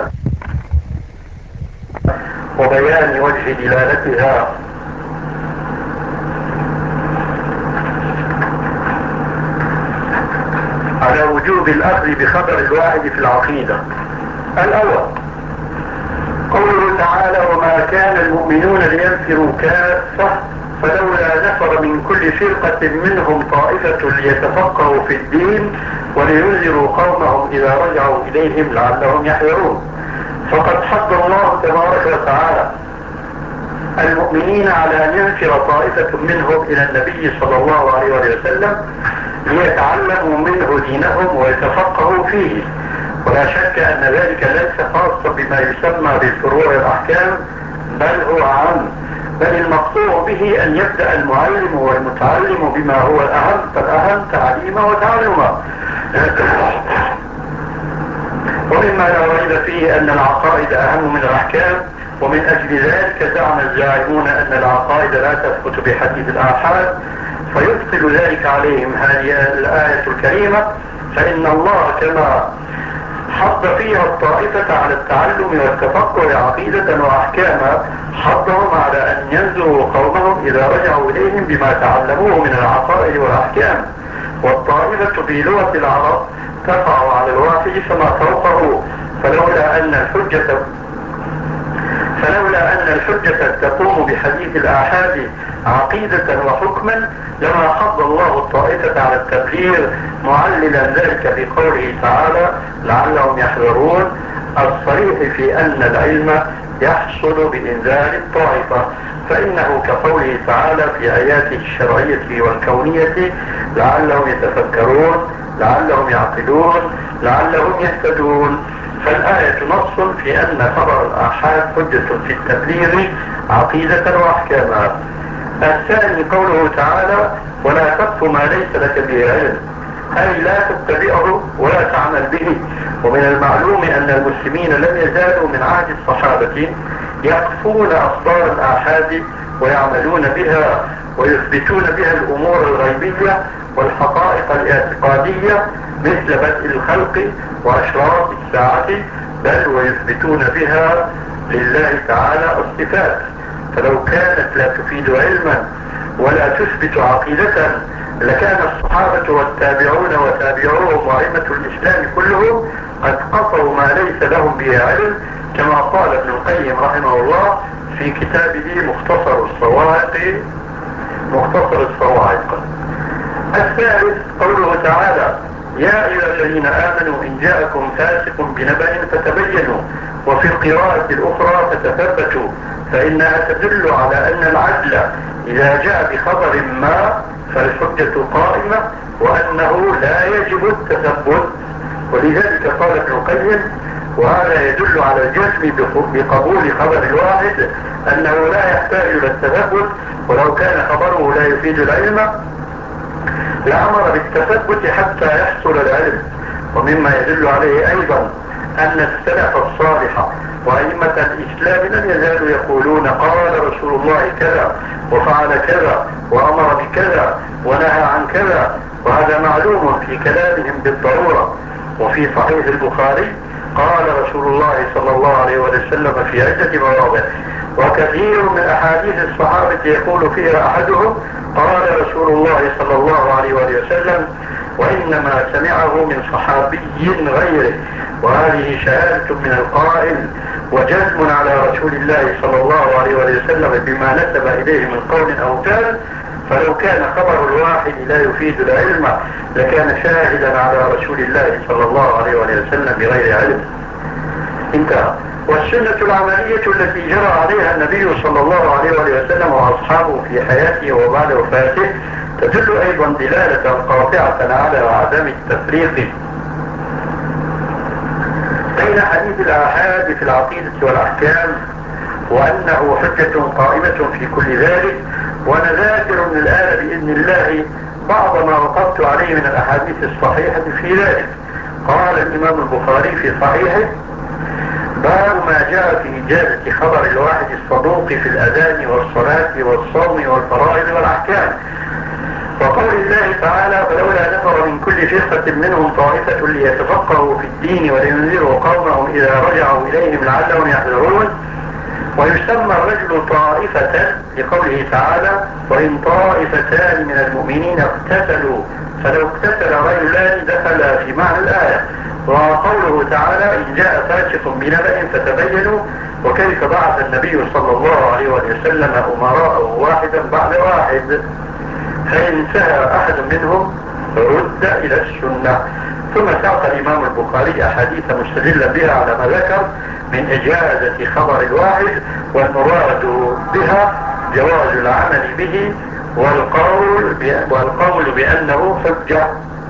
وبيان وجه دلالتها. على وجوب الأخذ بخبر الواحد في العقيدة. الأول قوله تعالى وما كان المؤمنون لينفروا كافة فلولا نفر من كل فرقة منهم طائفة ليتفقهوا في الدين ولينذروا قومهم إذا رجعوا إليهم لعلهم يحذرون. فقد حض الله تبارك وتعالى المؤمنين على أن ينفر طائفة منهم إلى النبي صلى الله عليه وسلم ليتعلموا منه دينهم ويتفقهوا فيه. ولا شك أن ذلك ليس خاصا بما يسمى بالفروع والأحكام، بل هو عام، بل المقصود به أن يبدأ المعلم والمتعلم بما هو الأهم، فالأهم تعليمه وتعلمه. ومما لا ريب فيه أن العقائد أهم من الأحكام، ومن أجل ذلك زعم الزاعمون أن العقائد لا تثبت بحديث الآحاد فيبطل ذلك عليهم هذه الآية الكريمة. فإن الله كما حض فيها الطائفة على التعلم والتفقه عقيدة وأحكاما حضهم على أن ينذروا قومهم إذا رجعوا إليهم بما تعلموه من العقائد والأحكام. والطائفة في لغة العرب تقع على الواحد فما فوقه، فلولا أن الحجة فلولا أن الحجة تقوم بحديث الآحاد عقيدة وحكما لما حض الله الطائفة على التبليغ، معللا ذلك بقوله تعالى لعلهم يحذرون، الصريح في أن العلم يحصل بإنزال الطائفة. فإنه كقوله تعالى في آياته الشرعية والكونية لعلهم يتفكرون، لعلهم يعقلون، لعلهم يهتدون. فالآية نص في أن خبر الآحاد حجة في التبليغ عقيدة وأحكاما. الثاني قوله تعالى: ولا تقف ما ليس لك به علم، أي لا تتبعه ولا تعمل به. ومن المعلوم أن المسلمين لم يزالوا من عهد الصحابة يقفون أخبار الآحاد ويعملون بها ويثبتون بها الأمور الغيبية والحقائق الاعتقادية مثل بدء الخلق وأشراط الساعة، بل ويثبتون بها لله تعالى الصفات. فلو كانت لا تفيد علما ولا تثبت عقيدة لكان الصحابة والتابعون وتابعوهم وأئمة الإسلام كلهم قد قصوا ما ليس لهم به علم، كما قال ابن القيم رحمه الله في كتابه مختصر الصواعق مختصر الصواعق. الثالث قوله تعالى: يا أيها الذين آمنوا إن جاءكم فاسق بنبأ فتبينوا، وفي القراءة الأخرى فتثبتوا، فإنها تدل على أن العدل إذا جاء بخبر ما فالحجة قائمة، وأنه لا يجب التثبت. ولذلك قال ابن القيم: وهذا يدل على الجزم بقبول خبر الواحد، أنه لا يحتاج إلى التثبت، ولو كان خبره لا يفيد العلم لأمر بالتثبت حتى يحصل العلم. ومما يدل عليه أيضا أن السلف الصالح وأئمة الإسلام لم يزالوا يقولون: قال رسول الله كذا وفعل كذا وأمر بكذا ونهى عن كذا، وهذا معلوم في كلامهم بالضرورة. وفي صحيح البخاري قال رسول الله صلى الله عليه وسلم في عدة مواضع، وكثير من أحاديث الصحابة يقول فيها أحدهم: قال رسول الله صلى الله عليه وسلم، وإنما سمعه من صحابي غيره. وهذه شهادة من القائل وجزم على رسول الله صلى الله عليه وسلم بما نسب إليه من قول أو فعل. فلو كان خبر الواحد لا يفيد العلم لكان شاهدا على رسول الله صلى الله عليه وسلم بغير علم. انتهى. والسنة العملية التي جرى عليها النبي صلى الله عليه وسلم وأصحابه في حياته وبعد وفاته تدل أيضا دلالة قاطعة على عدم التفريق بين حديث الآحاد في العقيدة والأحكام، وأنه حجة قائمة في كل ذلك. ونذاكر من الآن بإذن الله بعض ما وقفت عليه من الأحاديث الصحيحة في ذلك. قال الإمام البخاري في صحيحه: باب ما جاء في إجازة خبر الواحد الصدوق في الأذان والصلاة والصوم والفرائض والأحكام. وقول الله تعالى: فلولا نفر من كل فرقة منهم طائفة ليتفقهوا في الدين ولينذروا قومهم إذا رجعوا إليهم لعلهم يحذرون. ويسمى الرجل طائفة لقوله تعالى: وإن طائفتان من المؤمنين اقتتلوا فلو اقتتل رجلان دخل في معنى الآية. وقوله تعالى: إن جاء فاسق بنبأ فتبينوا، وكيف بعث النبي صلى الله عليه وسلم أمراءه واحدا بعد واحد، فإن انتهى أحد منهم رد إلى السنة. ثم ساق الإمام البخاري أحاديث مستدلا بها على ما ذكر من إجازة خبر الواحد، والمراد بها جواز العمل به والقول, والقول بأنه حجة.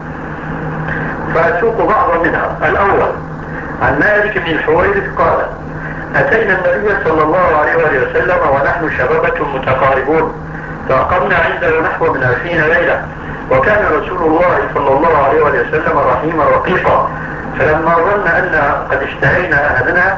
فأسوق بعضا منها. الأول عن مالك بن الحويرث قال: أتينا النبي صلى الله عليه وسلم ونحن شبابة متقاربون، فأقمنا عنده نحو من عشرين ليلة، وكان رسول الله صلى الله عليه وسلم رحيما رقيقا. فلما ظن أن قد اشتهينا أهلنا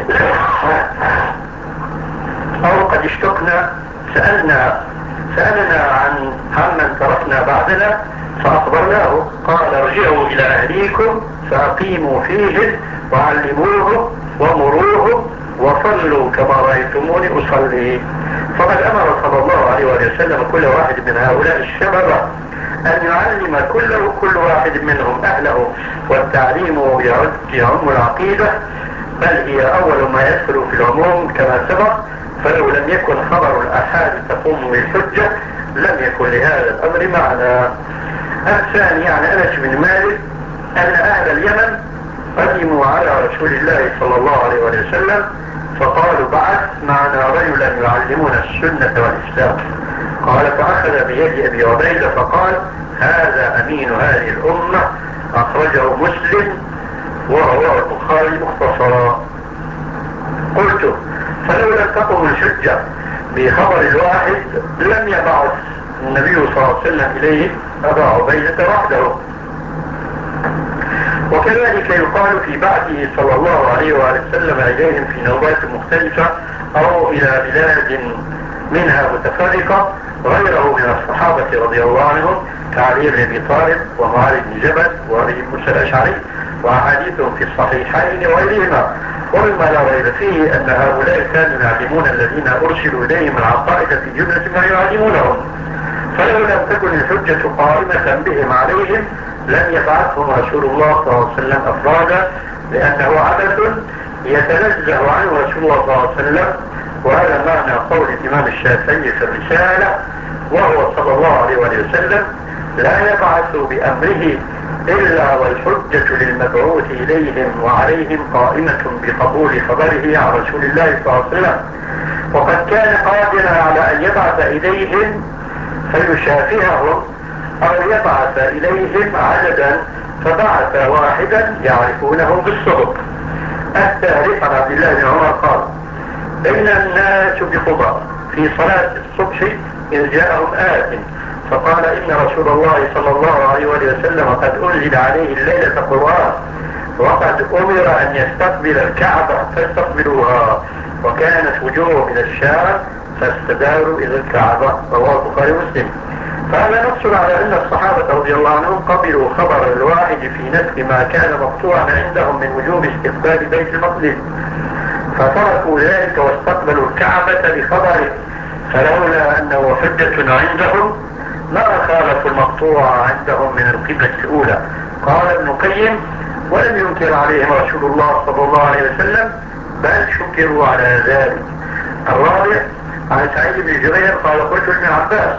أو قد اشتقنا سألنا سألنا عن عمن تركنا بعدنا، فأخبرناه. قال: ارجعوا إلى أهليكم فأقيموا فيهم وعلموهم ومروهم وصلوا كما رأيتموني أصلي. فقد أمر صلى الله عليه وسلم كل واحد من هؤلاء الشباب أن يعلم كل, كل واحد منهم أهله، والتعليم يعم العقيدة، بل هي أول ما يدخل في العموم كما سبق. فلو لم يكن خبر الآحاد تقوم بالحجة لم يكن لهذا الأمر معنى. الثاني عن أنس بن مالك أن أهل اليمن قدموا على رسول الله صلى الله عليه وسلم فقالوا: بعث معنا رجلا يعلمنا السنة والإسلام. قال فأخذ بيد أبي عبيدة فقال هذا أمين هذه الأمة، أخرجه مسلم ورواه البخاري مختصرا. قلت فلو لم تقم الحجة بخبر الواحد لم يبعث النبي صلى الله عليه وسلم إليه أبا عبيدة وحده. وكذلك يقال في بعثه صلى الله عليه وآله وسلم إليهم في نوبات مختلفة أو إلى بلاد منها متفرقة غيره من الصحابة رضي الله عنهم كعلي بن أبي طالب ومعاذ بن جبل وأبي موسى الأشعري، وأحاديثهم في الصحيحين وغيرهما. ومما لا ريب فيه أن هؤلاء كانوا يعلمون الذين أرسلوا إليهم العقائد في جملة ما يعلمونهم، فلو لم تكن الحجة قائمة بهم عليهم لم يبعثهم رسول الله صلى الله عليه وسلم أفرادا، لأنه عبث يتنزه عنه رسول الله صلى الله عليه وسلم. وهذا معنى قول الإمام الشافعي في الرسالة، وهو صلى الله عليه وسلم لا يبعث بأمره إلا والحجة للمبعوث إليهم وعليهم قائمة بقبول خبره عن رسول الله صلى الله عليه وسلم. وقد كان قادرا على أن يبعث إليهم فيشافههم أو يبعث إليهم عددا، فبعث واحدا يعرفونه بالصدق. الثالث عن عبد الله بن عمر قال بين الناس بقضاء في صلاة الصبح إذ جاءهم آت فقال إن رسول الله صلى الله عليه وسلم قد أنزل عليه الليلة قرآن وقد أمر أن يستقبل الكعبة فاستقبلوها، وكانت وجوه من الشام فاستداروا إلى الكعبة. رواه البخاري ومسلم. فهذا نص على أن الصحابة رضي الله عنهم قبلوا خبر الواحد في نفس ما كان مقطوعا عندهم من وجوب استقبال بيت المقدس، فتركوا ذلك واستقبلوا الكعبة بخبره، فلولا أنه حجة عندهم ما خالفوا المقطوع عندهم من القبلة الأولى. قال ابن القيم ولم ينكر عليهم رسول الله صلى الله عليه وسلم بل شكروا على ذلك. الرابع عن سعيد بن جبير قال قلت لابن عباس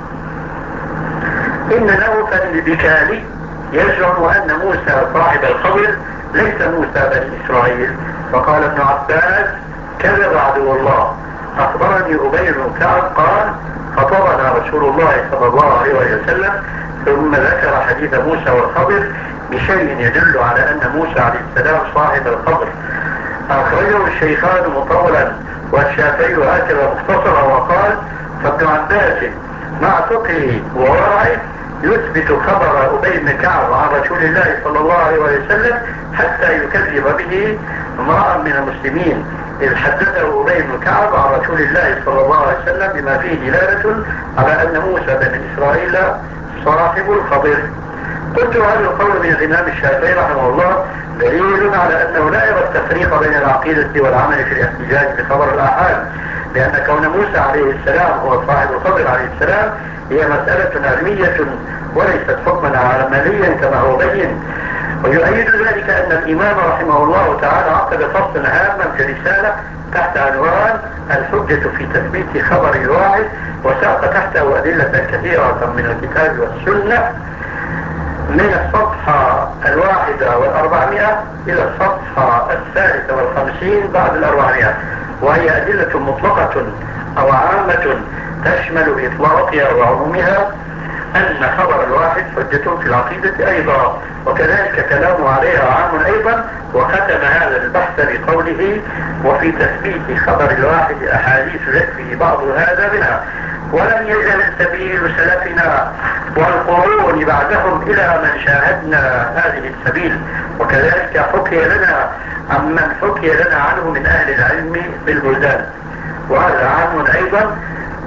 إن نوفا البكالي يزعم أن موسى صاحب الخضر ليس موسى بني إسرائيل، فقال ابن عباس كذب عدو الله. أخبرني أبي بن كعب قال خطبنا رسول الله صلى الله عليه وسلم ثم ذكر حديث موسى والخضر بشيء يدل على أن موسى عليه السلام صاحب الخضر. أخرجه الشيخان مطولا والشافعي هكذا مختصرا، وقال فابن عباس مع فقهه وورعه يثبت خبر أبي بن كعب عن رسول الله صلى الله عليه وسلم حتى يكذب به امرأ من المسلمين، إذ حدثه أبي بن كعب عن رسول الله صلى الله عليه وسلم بما فيه دلالة على أن موسى بن إسرائيل صاحب الخضر. قلت هذا القول من الإمام الشافعي رحمه الله دليل على أنه لا يرى التفريق بين العقيدة والعمل في الاحتجاج بخبر الآحاد، لأن كون موسى عليه السلام هو صاحب الخضر عليه السلام هي مسألة علمية وليست حكما عمليا كما هو بين. ويؤيد ذلك أن الإمام رحمه الله تعالى عقد فصلا هاما في رسالة تحت عنوان الحجة في تثبيت خبر الواحد، وساق تحته أدلة كثيرة من الكتاب والسنة من الصفحة الواحدة والأربعمائة إلى الصفحة الثالثة والخمسين بعد الأربعمائة، وهي أدلة مطلقة أو عامة تشمل إطلاقها وعمومها أن خبر الواحد حجة في العقيدة أيضا، وكذلك كلامه عليها عام أيضا. وختم هذا البحث بقوله وفي تثبيت خبر الواحد أحاديث يكفي بعض هذا منها، ولم يزل سبيل سلفنا والقرون بعدهم إلى من شاهدنا هذه السبيل، وكذلك حكي لنا عمن حكي لنا عنه من أهل العلم بالبلدان، وهذا عام أيضا.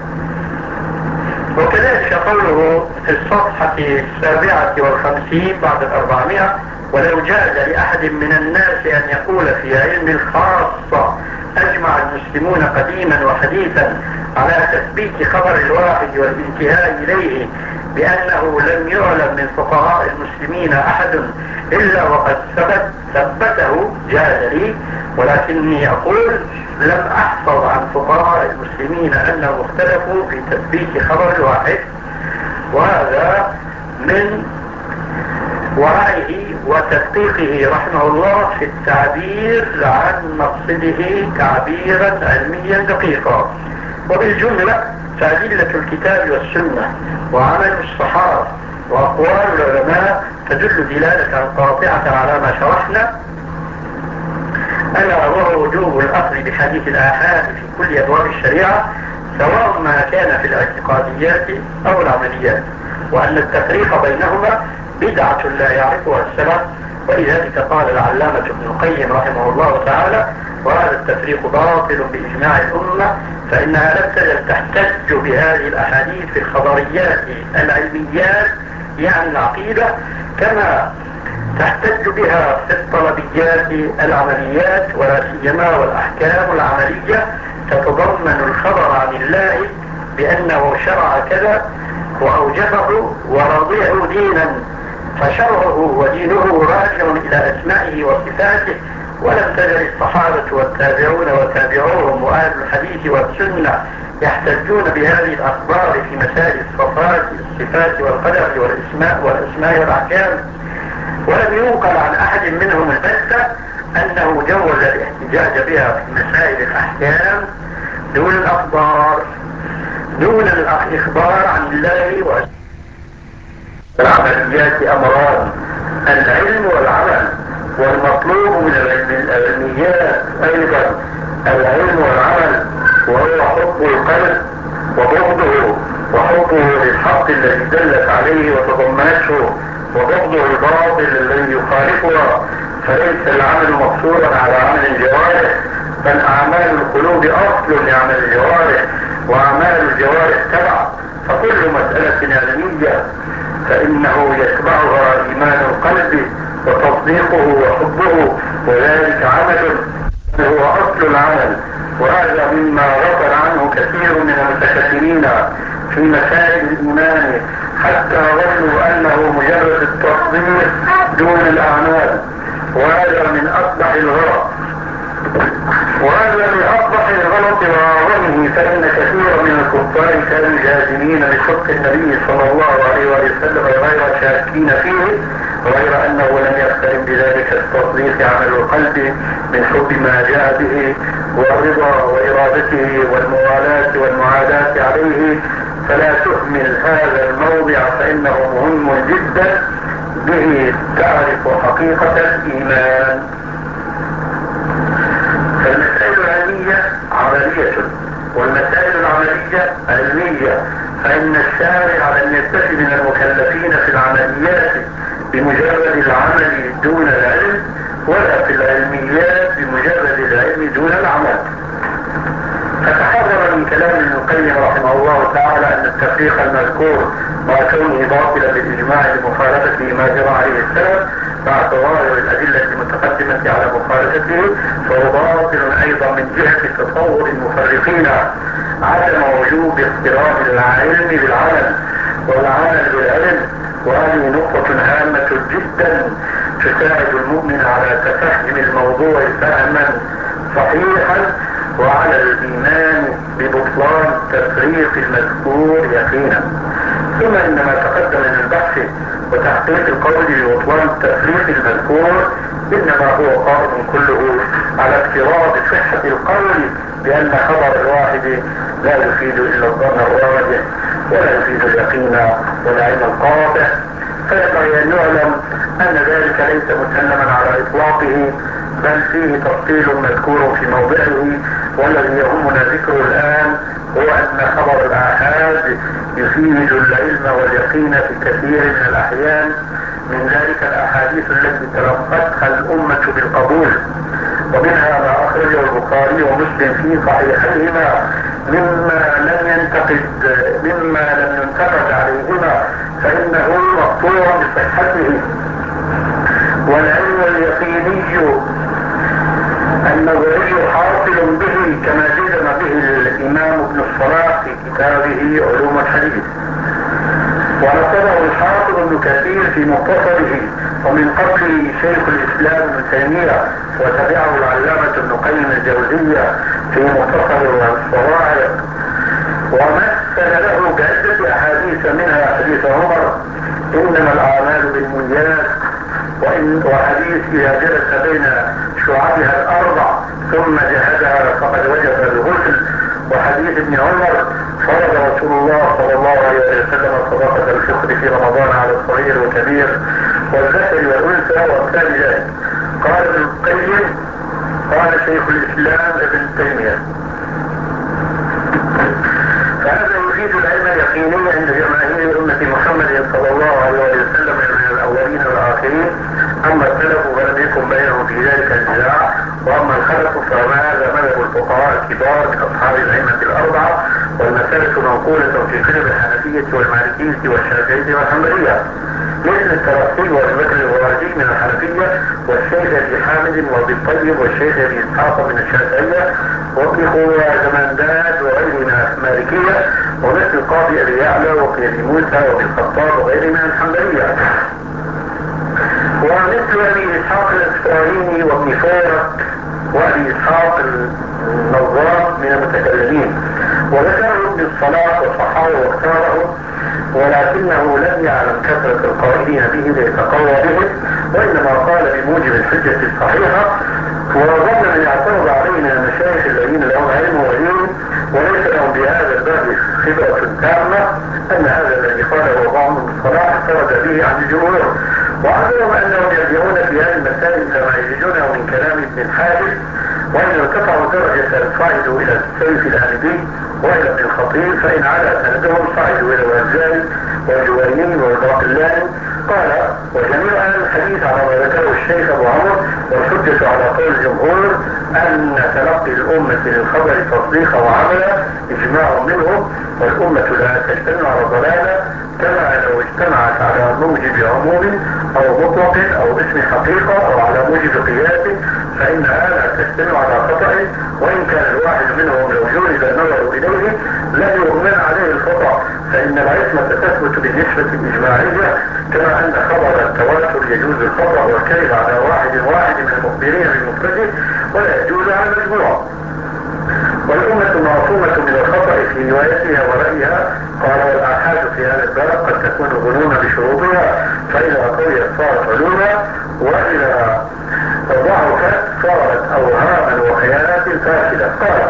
وكذلك قوله في الصفحة السابعة والخمسين بعد الأربعمائة ولو جاز لأحد من الناس أن يقول في علم الخاصة أجمع المسلمون قديما وحديثا على تثبيت خبر الواحد والانتهاء إليه بأنه لم يعلم من فقهاء المسلمين أحد إلا وقد ثبت ثبته جاز لي، ولكني أقول لم أحفظ عن فقهاء المسلمين أنهم اختلفوا في تثبيت خبر الواحد. وهذا من ورعه وتدقيقه رحمه الله في التعبير عن مقصده تعبيرا علميا دقيقا. وبالجملة فأدلة الكتاب والسنة وعمل الصحابة وأقوال العلماء تدل دلالة قاطعة على ما شرحنا، ألا وهو وجوب الأخذ بحديث الآحاد في كل أبواب الشريعة سواء ما كان في الاعتقاديات أو العمليات، وأن التفريق بينهما بدعة لا يعرفها السلف. ولذلك قال العلامة ابن القيم رحمه الله تعالى: وهذا التفريق باطل بإجماع الأمة، فإنها لم تزل تحتج بهذه الأحاديث في الخبريات العلميات يعني العقيدة، كما تحتج بها في الطلبيات العمليات، ولا سيما والأحكام العملية تتضمن الخبر عن الله بأنه شرع كذا وأوجبه ورضيه دينا، فشرعه ودينه راجع إلى أسمائه وصفاته. ولم تزل الصحابة والتابعون وتابعوهم وأهل الحديث والسنة يحتجون بهذه الأخبار في مسائل الصفات الصفات والقدر والأسماء والأسماء والأحكام، ولم ينقل عن أحد منهم البتة أنه جوز الاحتجاج بها في مسائل الأحكام دون الأخبار دون الإخبار عن الله. والعمليات أمران: العلم والعمل، والمطلوب من العلميات أيضا العلم والعمل، وهو حب القلب وبغضه، وحبه للحق الذي دلت عليه وتضمنته، وبغضه الباطل الذي يخالفها. فليس العمل مقصورا على عمل الجوارح، بل أعمال القلوب أصل لعمل الجوارح، وأعمال الجوارح تبع. فكل مسألة علمية فإنه يتبعها إيمان القلب وتصديقه وحبه، وذلك عمل هو أصل العمل. وهذا مما غفل عنه كثير من المتكلمين في مسائل الإيمان، حتى ظنوا أنه مجرد التصديق دون الأعمال، وهذا من أقبح الغلط وهذا من أقبح الغلط وأعظمه. فإن كثيرا من الكفار كانوا جازمين بصدق النبي صلى الله عليه وسلم غير شاكين فيه، غير أنه لم يقترن بذلك التصديق عمل القلب من حب ما جاء به والرضا وإرادته والموالاة والمعاداة عليه. فلا تهمل هذا الموضع، فإنه مهم جدا، به تعرف حقيقة الإيمان. فالمسائل العلمية عملية، والمسائل العملية علمية. فإن الشارع لم يكتفي من المكلفين في العمليات بمجرد العمل دون العلم، ولا في العلميات بمجرد العلم دون العمل. فتحرر من كلام ابن القيم رحمه الله تعالى أن التفريق المذكور مع كونه باطلا بالإجماع لمخالفته ما جرى عليه السلف مع تظاهر الأدلة المتقدمة على مخالفته، فهو باطل أيضا من جهة تصور المفرقين عدم وجوب اقتران العلم بالعمل والعمل بالعلم. وهذه نقطة هامة جدا تساعد المؤمن على تفهم الموضوع فهما صحيحا، وعلى الإيمان ببطلان التفريق المذكور يقينا. ثم إن ما تقدم من البحث وتحقيق القول ببطلان التفريق المذكور إنما هو قائم كله على افتراض صحة القول بأن خبر الواحد لا يفيد إلا الظن الراجح، ولا يفيد اليقين والعلم القاطع. فينبغي أن يعلم أن ذلك ليس مسلما على إطلاقه، بل فيه تفصيل مذكور في موضعه. والذي يهمنا ذكره الآن هو أن خبر الآحاد يفيد العلم واليقين في كثير من الأحيان، من ذلك الأحاديث التي تلقتها الأمة بالقبول، ومنها ما أخرجه البخاري ومسلم في صحيحيهما مما لم ينتقد مما لم ينتقد عليهما، فإنه مقطوع بصحته. والعلم اليقيني النظري حاصل به كما جزم به الإمام ابن الصلاح في كتابه علوم الحديث، ونصره الحافظ ابن كثير في مختصره، ومن قبله شيخ الإسلام ابن تيمية، وتبعه العلامة ابن قيم الجوزية في مختصر الصواعق، ومثل له بعدة أحاديث منها حديث عمر إنما الأعمال بالنيات، وإن وحديث إذا جلس بين شعابها الأربع ثم جهدها فقد وجب الغسل، وحديث ابن عمر فرض رسول الله صلى الله عليه وسلم صدقة الفطر في رمضان على الصغير والكبير والذكر والأنثى وأمثال ذلك. قال ابن القيم قال شيخ الإسلام ابن تيمية: فهذا يفيد العلم اليقيني عند جماهير أمة محمد صلى الله عليه وسلم من الأولين والآخرين. أما السلف فلم يكن بينهم في ذلك النزاع، وأما الخلف فهذا مذهب الفقهاء الكبار من أصحاب الأئمة الأربعة، والمسألة منقولة في كتب الحنفية والمالكية والشافعية والحنبلية، مثل الترقي والبكر الغوازي من الحنفية، والشيخ ابي حامد وابي الطيب والشيخ ابي اسحاق من الشافعية، وابن خوازمنداد وغيره من المالكية، ومثل قاضي ابي يعلى وابن ابي موسى وابن الخطاب وغيره من الحنبلية، ومثل ابي اسحاق الاسفرايني وابن فورك وابي اسحاق النظار من المتكلمين، وذكره ابن الصلاح وصححه واختاره، ولكنه لم يعلم كثرة القائلين به ليتقوى به، وإنما قال بموجب الحجة الصحيحة. وظن من يعترض عليه من المشايخ الذين لهم علم ودين وليس لهم بهذا الباب خبرة تامة أن هذا الذي قاله بعض الصلاح خرج به عن الجمهور، وعلمهم أنهم يرجعون في هذه المسائل إلى ما يجدونه من كلام ابن الحاجب، وإن ارتفعوا درجة صعدوا إلى السيف الآمدي وإلى ابن الخطيب، فإن على سندهم صعدوا إلى الغزالي والجويني والباقلاني. قال: وجميع أهل الحديث على ما ذكره الشيخ أبو عمرو، والحجة على قول الجمهور أن تلقي الأمة للخبر تصديقا وعملا إجماع منهم، والأمة لا تجتمع على ضلالة، كما لو اجتمعت على موجب عموم أو مطلق أو اسم حقيقة أو على موجب قياس، فإنها لا تجتمع على خطأ، وإن كان الواحد منهم لو جوز النظر إليه لم يؤمن عليه الخطأ، فإن العصمة تثبت بالنسبة الإجماعية، كما أن خبر التواتر يجوز الخطأ والكذب على واحد واحد من المخبرين بمفرده ولا يجوز على المجموع. والأمة معصومة من الخطأ في روايتها ورأيها. قال: والآحاد في هذا الباب قد تكون ظنونا بشروطها، فإذا قويت صارت علوما، وإذا ضعفت صارت أوهاما وخيانات فاسدة. قال: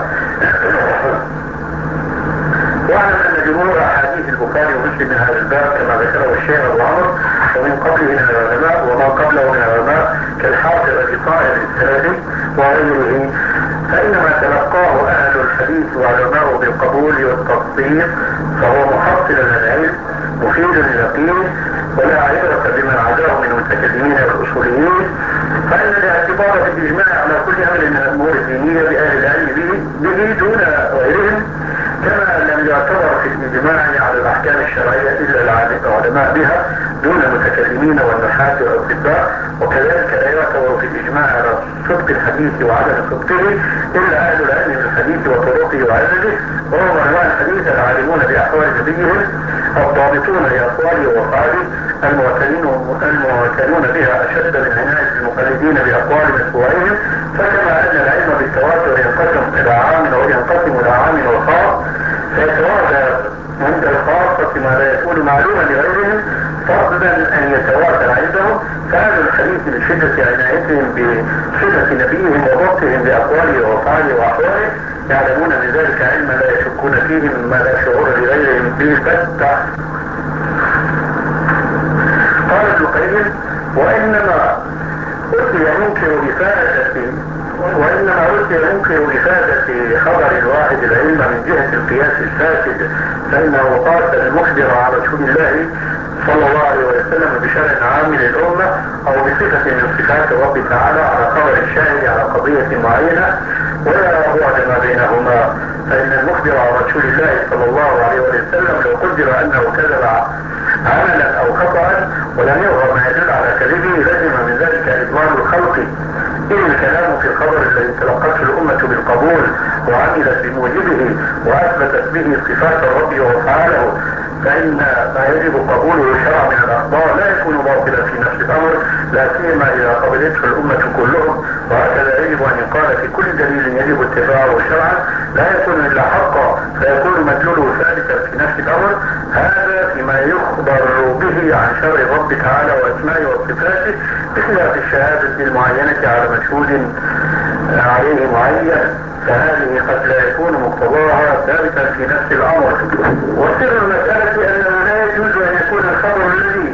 واعلم أن جمهور أحاديث البخاري ومسلم من هذا الباب كما ذكره الشيخ أبو عمرو ومن قبله من العلماء وما قبله من العلماء كالحافظ أبي طاهر السلفي وغيره، فإنما تلقاه أهل الحديث وعلماءه بالقبول والتصديق، فهو محصل للعلم مفيد لليقين، ولا عبرة بمن عداه من المتكلمين والأصوليين، فإن الاعتبار بالإجماع على كل أمر من الأمور الدينية بأهل العلم به دون غيرهم، كما لم يعتبر في الإجماع على الأحكام الشرعية إلا العلماء بها دون المتكلمين والنحاة والأطباء، وكذلك لا يعتبر في الإجماع على صدق الحديث وعدم صدقه إلا أهل العلم بالحديث وطرقه وعدده، وهم علماء الحديث العالمون بأحوال نبيهم الضابطون لأقواله وأفعاله المعتنون بها أشد من عناية المقلدين بأقوال متبوعيهم. فكما أن العلم بالتواتر ينقسم إلى عام وينقسم إلى عام وخاص، فيتواتر عند الخاصة ما لا يكون معلوما لغيرهم فضلا أن يتواتر عندهم، فأهل الحديث من شدة عنايتهم بصفة نبيهم وضبطهم بأقواله وأفعاله وأحواله يعلمون من ذلك علما لا يشكون فيه مما لا شعور لغيرهم به البتة. قال ابن القيم: وإنما أتي منكر إفادة وإنما أتي منكر إفادة خبر الواحد العلم من جهة القياس الفاسد، فإنه قاس المخبر على رسول الله صلى الله عليه وسلم بشرع عام للأمة أو بصفة من صفات الرب تعالى على خبر الشاهد على قضية معينة، ولا بعد ما بينهما، فإن المخبر على رسول الله صلى الله عليه وسلم لو قدر أنه كذب عملا أو خطأ ولم يظهر ما يدل على كذبه لزم من ذلك إضلال الخلق، إن الكلام في الخبر الذي تلقته الأمة بالقبول وعملت بموجبه وأثبتت به صفات الرب وأفعاله، فإن ما يجب قبوله شرعا من الأخبار لا يكون باطلا في نفس الأمر، لا سيما إذا قبلته الأمة كلهم. وهكذا يجب أن يقال في كل دليل يجب اتباعه شرعا لا يكون إلا حقا، فيكون مدلوله ثابتا في نفس الأمر. هذا فيما يخبر به عن شرع الرب تعالى وأسمائه وصفاته، بخلاف الشهادة المعينة على مشهود عليه معين فهذه قد لا يكون مقتضاها ثابتا في نفس الأمر. وسر المسألة أنه لا يجوز أن يكون الخبر الذي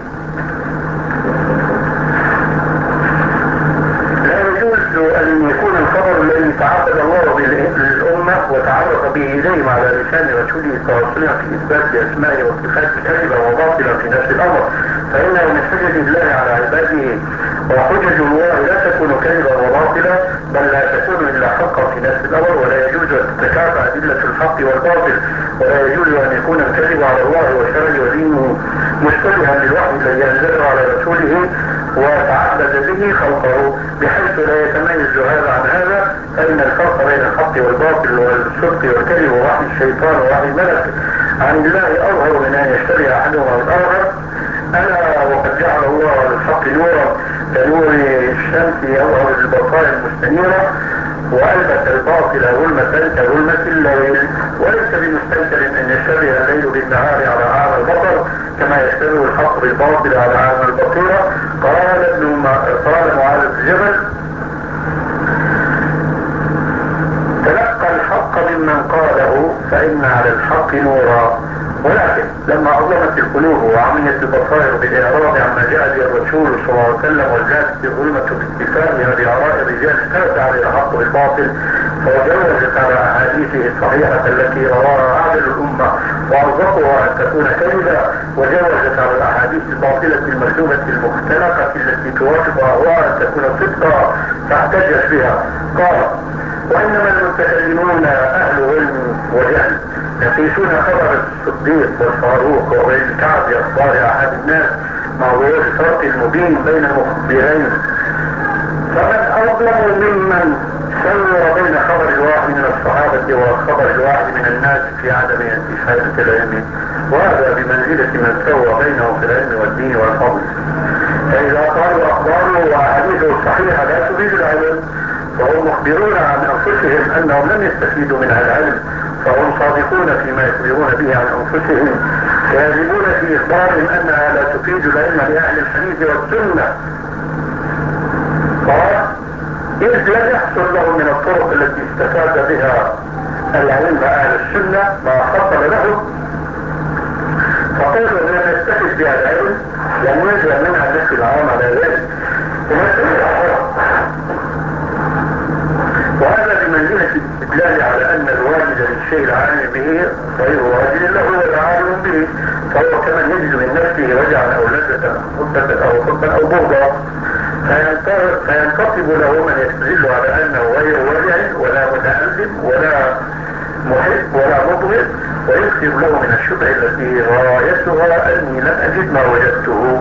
لا يجوز أن يكون الخبر الذي تعبد الله للأمة وتعرف به إليهم على لسان رسوله صلى الله عليه وسلم في إثبات أسمائه وصفاته كذبا وباطلا في نفس الأمر، فإنه من حجج الله على عباده، وحجج الله لا تكون كذبا وباطلا بل لا تكون إلا حقا في نفس الأمر، ولا يجوز أن تتكافأ أدلة الحق والباطل، ولا يجوز أن يكون الكذب على الله وشرعه ودينه مشتبها بالوحي الذي أنزله على رسوله وتعبد به خلقه، بحيث لا يتميز هذا عن هذا، فإن الفرق بين الحق والباطل والصدق والكذب ووحي الشيطان ووحي الملك عن الله أظهر من أن يشتبه أحدهما بالآخر. ألا وقد جعل الله للحق نورا كنور الشمس يظهر بالبصائر المستنيرة، وألبس الباطل ظلمة كظلمة الليل، وليس بمستنكر أن يشتبه الليل بالنهار على أعمى البصر كما يشتبه الحق بالباطل على أعمى البصيرة. قال ابن قال معاذ بن جبل: تلقى الحق ممن قاله فإن على الحق نورا، ولكن لما أظلمت القلوب وعميت البصائر بالإعراض عما جاء به الرسول صلى الله عليه وسلم وزادت الظلمة باستفادها بآراء الرجال استوت على الحق بالباطل، فوجوزت على أحاديثه الصحيحة التي رواها أعدل الأمة وأرزقها أن تكون كذبا، وجوزت على الأحاديث الباطلة المكذوبة المختلقة التي توافق أهواء أن تكون صدقا فاحتجت بها. قال: وإنما المتكلمون أهل علم وجهل يقيسون خبر الصديق والفاروق وغير كعب أخبار أحد الناس مع ظهور الفرق المبين بين المخبرين، فمن أظلم ممن سوى بين خبر الواحد من الصحابة وخبر الواحد من الناس في عدم استفادة العلم، وهذا بمنزلة من سوى بينه في العلم والدين والفضل. فإذا قالوا أخباره وأحاديثه الصحيحة لا تفيد العلم فهم مخبرون عن أنفسهم أنهم لم يستفيدوا منها العلم، فهم صادقون فيما يخبرون به عن أنفسهم، كاذبون في إخبارهم أنها لا تفيد العلم لأهل الحديث والسنة. قال: إذ لم يحصل لهم من الطرق التي استفاد بها العلم أهل السنة ما حصل لهم، فقالوا لم يستفد بها العلم لم يجب منها النفس العام على ذلك، وهذا بمنزلة الاستدلال على أن الواجد للشيء العالم به غير واجد له ولا عالم به، فهو كمن يجد من نفسه وجعا أو لذة حبة أو حبا أو بغضا، فينتصب له من يستدل على أنه غير واجع ولا متألم ولا محب ولا مبغض، ويكثر له من الشبه التي غايتها أني لم أجد ما وجدته.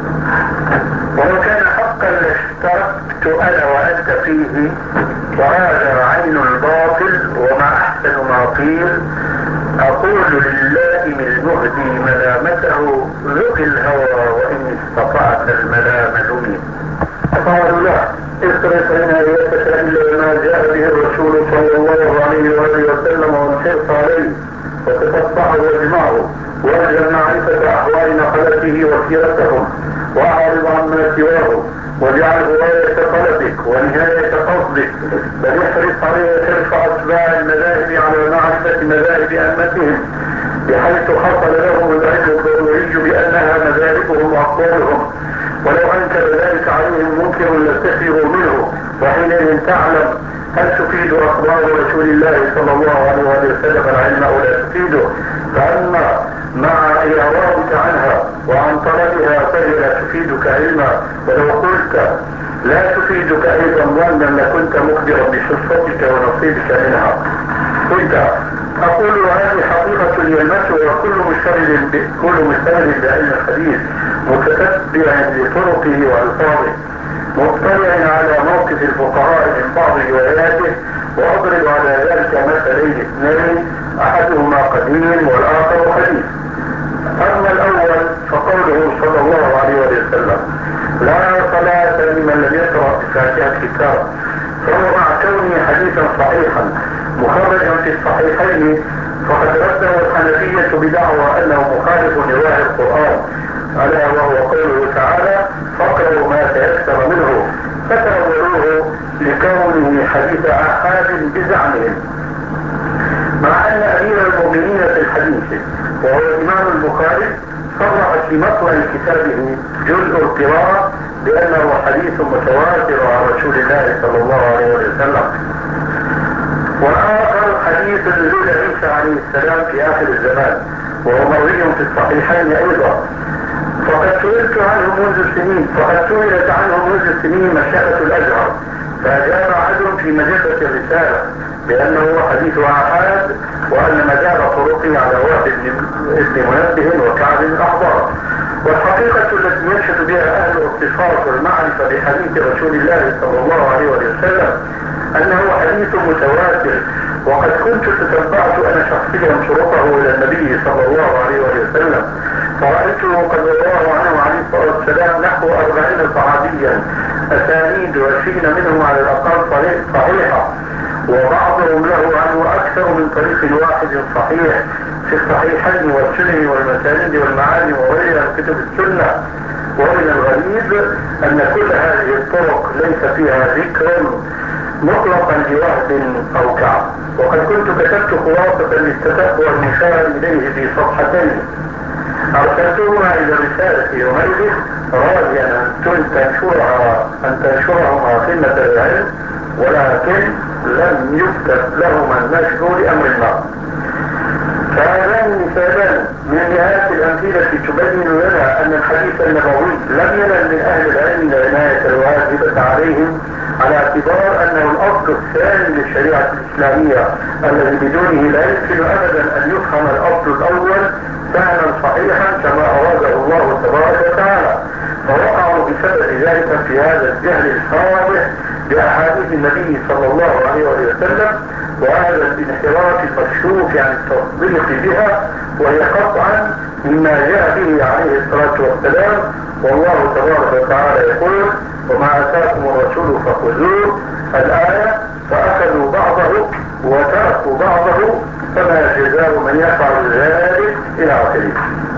ولو كان حقا لاشتركت أنا وأنت فيه، وهذا عين الباطل وما أحسن ما قيل. أقول للائم المهدي ملامته ذق الهوى وإن استطعت الملام لمي. قالوا لا اصرف عنايتك إلا ما جاء به الرسول صلى الله عليه وآله وسلم وانحرص عليه وتقطعه واجمعه، واجعل معرفة أحوال نقلته وسيرتهم، وأعرض عما سواه، واجعله غاية طلبك ونهاية قصدك، بل احرص عليه ترفع أتباع المذاهب على معرفة مذاهب أئمتهم، بحيث حصل لهم العلم الضروري بأنها مذاهبهم وأقوالهم، ولو أنكر ذلك عليهم منكر لسخروا منه، وحينئذ تعلم هل تفيد أخبار رسول الله صلى الله عليه وسلم العلم أو لا تفيده، فأما مع إعراضك عنها وعن طلبها فهي لا تفيدك علما، ولو قلت لا تفيدك أيضا ظنا لكنت مخبرا بحصتك ونصيبك منها. قلت: أقول هذه حقيقة يلمسها كل مشتغل كل مشتغل بعلم الحديث متتبع لطرقه وألفاظه، مطلع على موقف الفقهاء من بعض رواياته، وأضرب على ذلك مثلين اثنين أحدهما قديم والآخر حديث. أما الأول فقوله صلى الله عليه وسلم: لا صلاة لمن لم يقرأ بفاتحة الكتاب، فهو مع كونه حديثا صحيحا مخرجا في الصحيحين فقد رده الحنفية بدعوى أنه مخالف لظاهر القرآن، ألا وهو قوله تعالى: فاقرأوا ما تيسر منه، فتأولوه لكونه حديث آحاد بزعمهم، مع أن أمير المؤمنين في الحديث وهو الإمام البخاري صرح في مطلع كتابه جزء القراءة بأنه حديث متواتر عن رسول الله صلى الله عليه وسلم. وآخر حديث نزول عيسى عليه السلام في آخر الزمان وهو مروي في الصحيحين أيضا، فقد سئلت عنه منذ سنين فقد سئلت عنه منذ سنين مشيخة الأزهر، فأجاب عدل في مجلة الرسالة بأنه حديث آحاد وأن مدار طرقه على وهب ابن منبه وكعب الأحبار. والحقيقة التي يشهد بها أهل الاختصاص والمعرفة بحديث رسول الله صلى الله عليه وسلم أنه حديث متواتر، وقد كنت تتبعت أنا شخصيا شروطه إلى النبي صلى الله عليه وسلم، فرأيته قد رواه عنه عليه الصلاة والسلام نحو أربعين صحابيا أسانيد وعشرين منهم على الأقل صحيحة، وبعضهم له عنه أكثر من طريق واحد صحيح في الصحيحين والسنن والمسانيد والمعاني وغيرها من كتب السنة. ومن الغريب أن كل هذه الطرق ليس فيها ذكر مطلقا لوهب أو كعب، وقد كنت كتبت خلاصة للتتبع المشار إليه في صفحتين أرسلتهما إلى رسالة يومئذ راجيا أن تنشرها أن تنشرهما قمة العلم، ولكن لم يكتب لهما النشر لأمر الله. فهذان مثالان من نهاية الأمثلة تبين لنا أن الحديث النبوي لم ينل من أهل العلم العناية الواجبة عليهم، على اعتبار أنه الأصل الثاني للشريعة الإسلامية الذي بدونه لا يمكن أبدا أن يفهم الأصل الأول فهما صحيحا كما أراده الله تبارك وتعالى، فوقعوا بسبب ذلك في هذا الجهل الفاضح بأحاديث النبي صلى الله عليه وسلم وهذا الانحراف المكشوف عن التصديق بها، وهي قطعا مما جاء به عليه الصلاة والسلام. والله تبارك وتعالى يقول: وما آتاكم الرسول فخذوه، الآية فأخذوا بعضه وتركوا بعضه فما جزاء من يفعل ذلك إلى آخره.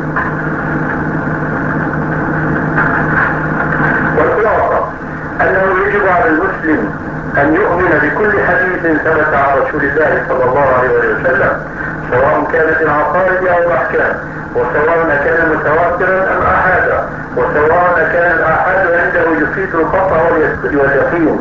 والخلاصة أنه يجب على المسلم أن يؤمن بكل حديث ثبت عن رسول الله صلى الله عليه وسلم، سواء كانت العقائد أو الأحكام، وسواء كان متواترا أم آحادا، وسواء كان الآحاد عنده يفيد القطع واليقين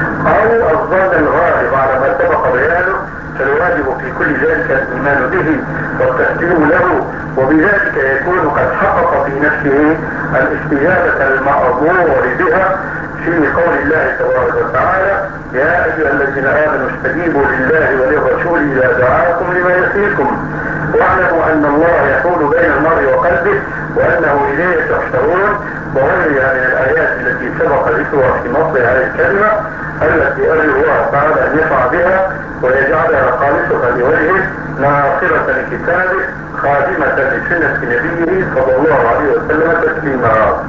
أو الظن الغالب على ما سبق بيانه، فالواجب في كل ذلك الإيمان به والتسليم له، وبذلك يكون قد حقق في نفسه الاستجابة المأمور بها في قول الله تبارك وتعالى: يا أيها الذين آمنوا استجيبوا لله وللرسول إذا دعاكم لما يحييكم واعلموا أن الله يحول بين المرء وقلبه وأنه إليه تحشرون، وغيرها من الآيات التي سبق ذكرها في مصر هذه الكلمة التي أرجو الله تعالى أن يفع بها ويجعلها خالصة لوجهه ناصرة لكتابه خادمة لسنة نبيه صلى الله عليه وسلم تسليما.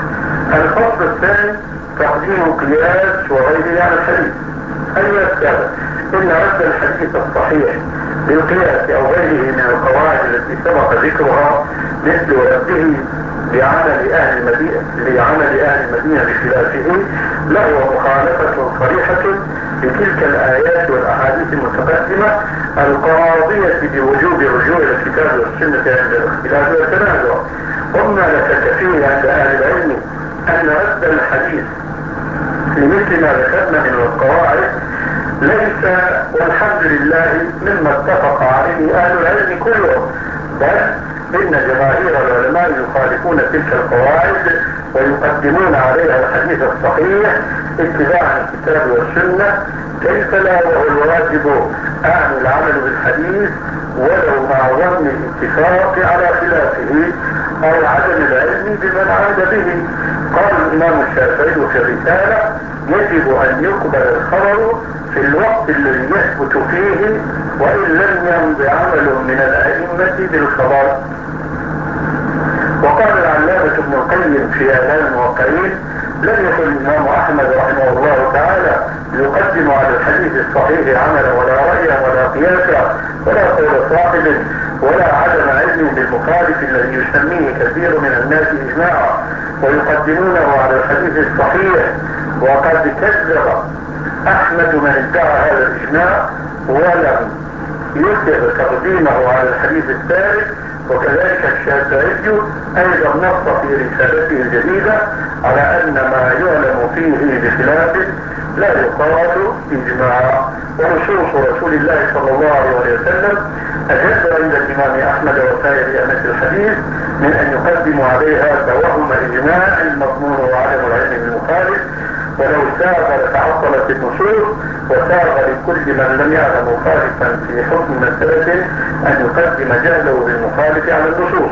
الفصل الثاني تقديم القياس وغيره عن الحديث. أيها السادة، إن رد الحديث الصحيح بالقياس أو غيره من القواعد التي سبق ذكرها مثل رده لعمل أهل المدينة لعمل أهل المدينة بخلافه له مخالفة صريحة لتلك الآيات والأحاديث المتقدمة القاضية بوجوب الرجوع إلى الكتاب والسنة عند الاختلاف والتنازع. وما لك فيه عند أهل العلم أن رد الحديث لمثل ما ذكرنا من القواعد ليس والحمد لله مما اتفق عليه أهل العلم كلهم، بل إن جماهير العلماء يخالفون تلك القواعد ويقدمون عليها الحديث الصحيح اتباعا الكتاب والسنة، كيف لا وهو الواجب أعن العمل بالحديث ولو مع ظن الاتفاق على خلافه أو عدم العلم بمن عاد به. قال الإمام الشافعي في الرسالة: يجب أن يقبل الخبر في الوقت الذي يثبت فيه وإن لم يمض عمل من الأئمة بالخبر. وقال العلامة ابن القيم في إعلام الموقعين: لم يكن الإمام أحمد رحمه الله تعالى يقدم على الحديث الصحيح عملا ولا رأيا ولا قياسا ولا قول صاحب ولا عدم علم بالمخالف الذي يسميه كثير من الناس إجماعا، ويقدمونه على الحديث الصحيح، وقد كذب أحمد من ادعى هذا الإجماع ولم يكتب تقديمه على الحديث الثالث، وكذلك الشافعي أيضا نص في رسالته الجديدة على أن ما يعلم فيه بخلافه لا يقال إجماع. ونصوص رسول الله صلى الله عليه وسلم أجد عند الإمام أحمد وسائر أئمة الحديث من أن يقدموا عليها توهم إجماع المضمون وعدم العلم بالمخالف، ولو ساغ لتعطلت النصوص، وساغ لكل من لم يعلم مخالفا في حكم مسألة أن يقدم جهله بالمخالف على النصوص.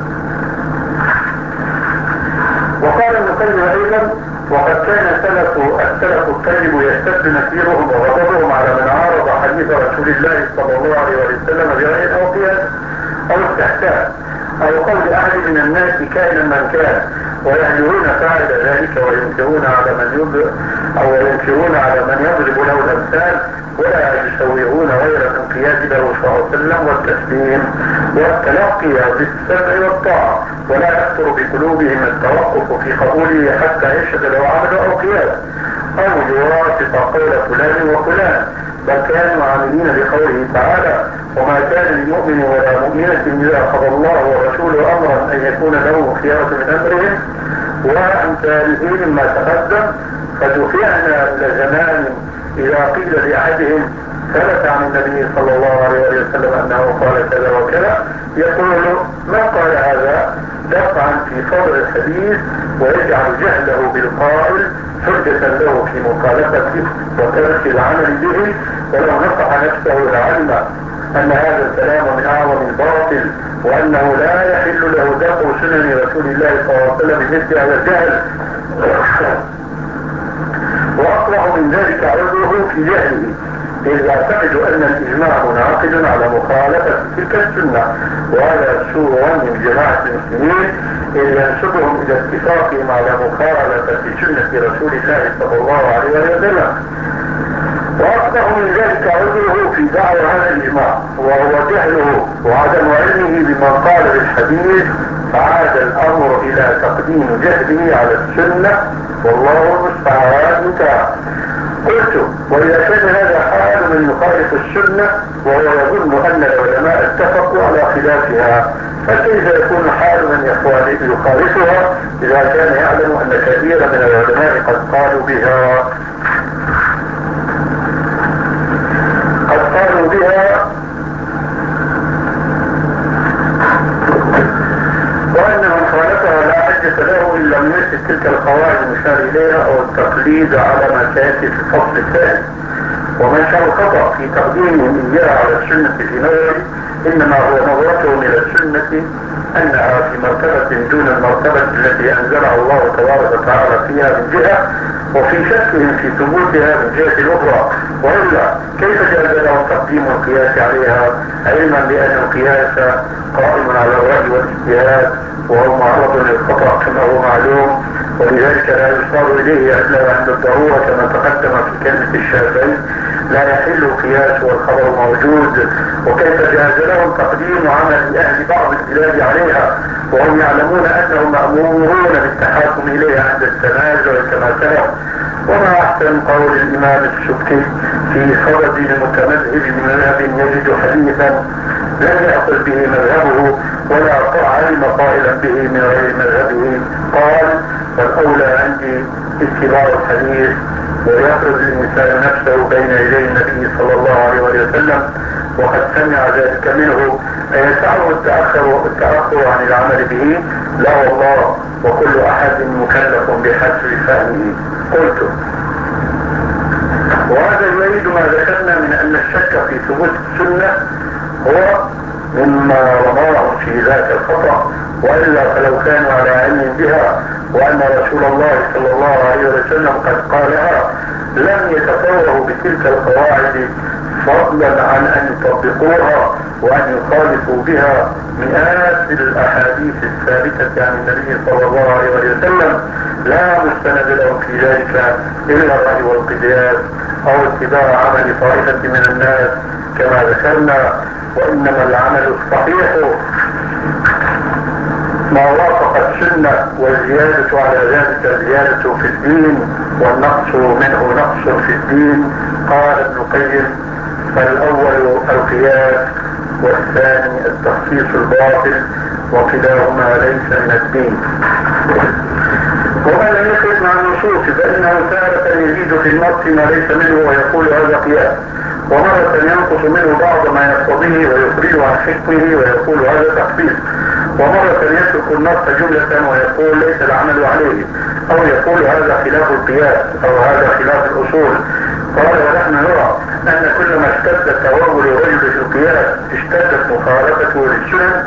وقال ابن القيم أيضا: وقد كان سلف السلف الطيب يشتد نكيرهم وغضبهم على من عارض حديث رسول الله صلى الله عليه وسلم برأي أو قياس أو استحسان أو قول أحد من الناس كائنا من كان، ويهجرون فاعل ذلك وينكرون على من يضرب أو ينكرون على من يضرب له الأمثال، ولا يسوغون غير الانقياد له صلى الله عليه وسلم والتسليم والتلقي بالسمع والطاعة، ولا يخطر بقلوبهم التوقف في قبوله حتى يشهد له عمل أو قياس أو يوافق قول فلان وفلان، بل كانوا عاملين بقوله تعالى: وما كان لمؤمن ولا مؤمنة إذا قضى الله ورسوله أمرا أن يكون له خيارة من أمرهم، وأمثاله مما تقدم. فدفعنا إلى زمان إذا قيل لأحدهم ثبت عن النبي صلى الله عليه وسلم أنه قال كذا وكذا، يقول: ما قال هذا؟ دفعا في صدر الحديث، ويجعل جهله بالقائل حجة له في مخالفته وترك العمل به، ولو نصح نفسه لعلم أن هذا الكلام من أعظم الباطل، وأنه لا يحل له دفع سنن رسول الله صلى الله عليه وسلم بمثل هذا الجهل. وأقرأ من ذلك عذره في جهله، إذ يعتقد أن الإجماع منعقد على مخالفة تلك السنة، وهذا سوء من جماعة المسلمين، إذ ينسبهم إلى اتفاقهم على مخالفة سنة رسول الله صلى الله عليه وسلم. وأقبح من ذلك عذره في دعوى هذا الإجماع، وهو جهله وعدم علمه بمن قال بالحديث، فعاد الأمر إلى تقديم جهله على السنة، والله المستعان. انتهى. قلت: وإذا كان هذا حال من يخالف السنة وهو يظن أن العلماء اتفقوا على خلافها، فكيف يكون حال من يخالفها إذا كان يعلم أن كثيرا من العلماء قد قالوا بها قد قالوا بها وأن من خالفها لا حجة له إلا من مثل تلك القواعد المشار إليها أو التقليد على ما سيأتي في الفصل الثاني. ومن شاء الخطأ في تقديمهم إياها على السنة في نظري إنما هو نظرتهم إلى السنة أنها في مرتبة دون المرتبة التي أنزلها الله تبارك وتعالى فيها من جهة، وفي شكهم في ثبوتها من جهة الأخرى. وإلا كيف جاز لهم تقديم القياس عليها، علما بأن القياس قائم على الرأي والاجتهاد وهو معرض للخطأ كما هو معلوم، ولذلك لا يصار إليه إلا عند الضرورة كما تقدم في كلمة الشافعي: لا يحل القياس والخبر موجود. وكيف جاز لهم تقديم عمل أهل بعض البلاد عليها وهم يعلمون أنهم مأمورون بالتحاكم إليها عند التنازع كما سلف. وما أحسن قول الإمام السبكي في صدد المتمذهب بمذهب يجد حديثا لم يأخذ به مذهبه ولا علم قائلا به من غير مذهبه، قال: فالأولى عندي اتباع الحديث، ويخرج الإنسان نفسه بين يدي النبي صلى الله عليه وسلم وقد سمع ذلك منه، أيسعه التأخر, التأخر عن العمل به؟ لا والله، وكل أحد مكلف بحسب فهمه. قلت: وهذا يريد ما ذكرنا من أن الشك في ثبوت السنة هو مما رماه في ذاك الخطأ، وإلا فلو كانوا على علم بها وأن رسول الله صلى الله عليه وسلم قد قالها لم يتفوهوا بتلك القواعد، فضلا عن أن يطبقوها وأن يخالفوا بها مئات الأحاديث الثابتة عن النبي صلى الله عليه وسلم، لا مستند لهم في ذلك إلا الرأي والقياس أو اتباع عمل طائفة من الناس كما ذكرنا. وإنما العمل الصحيح ما وافق السنة والزيادة على ذلك زيادة في الدين والنقص منه نقص في الدين. قال ابن القيم: فالأول القياس والثاني التخصيص الباطل وكلاهما ليس من الدين. ومن لم يخرج مع النصوص فإنه تارة يزيد في النص ما ليس منه ويقول هذا قياس، ومرة ينقص منه بعض ما يقتضيه ويخرج عن حكمه ويقول هذا تخصيص، ومرة يترك النص جملة ويقول ليس العمل عليه، أو يقول هذا خلاف القياس أو هذا خلاف الأصول. قال: ونحن نرى أن كلما اشتد توغل الرجل في القياس اشتدت مخالفته للسنن،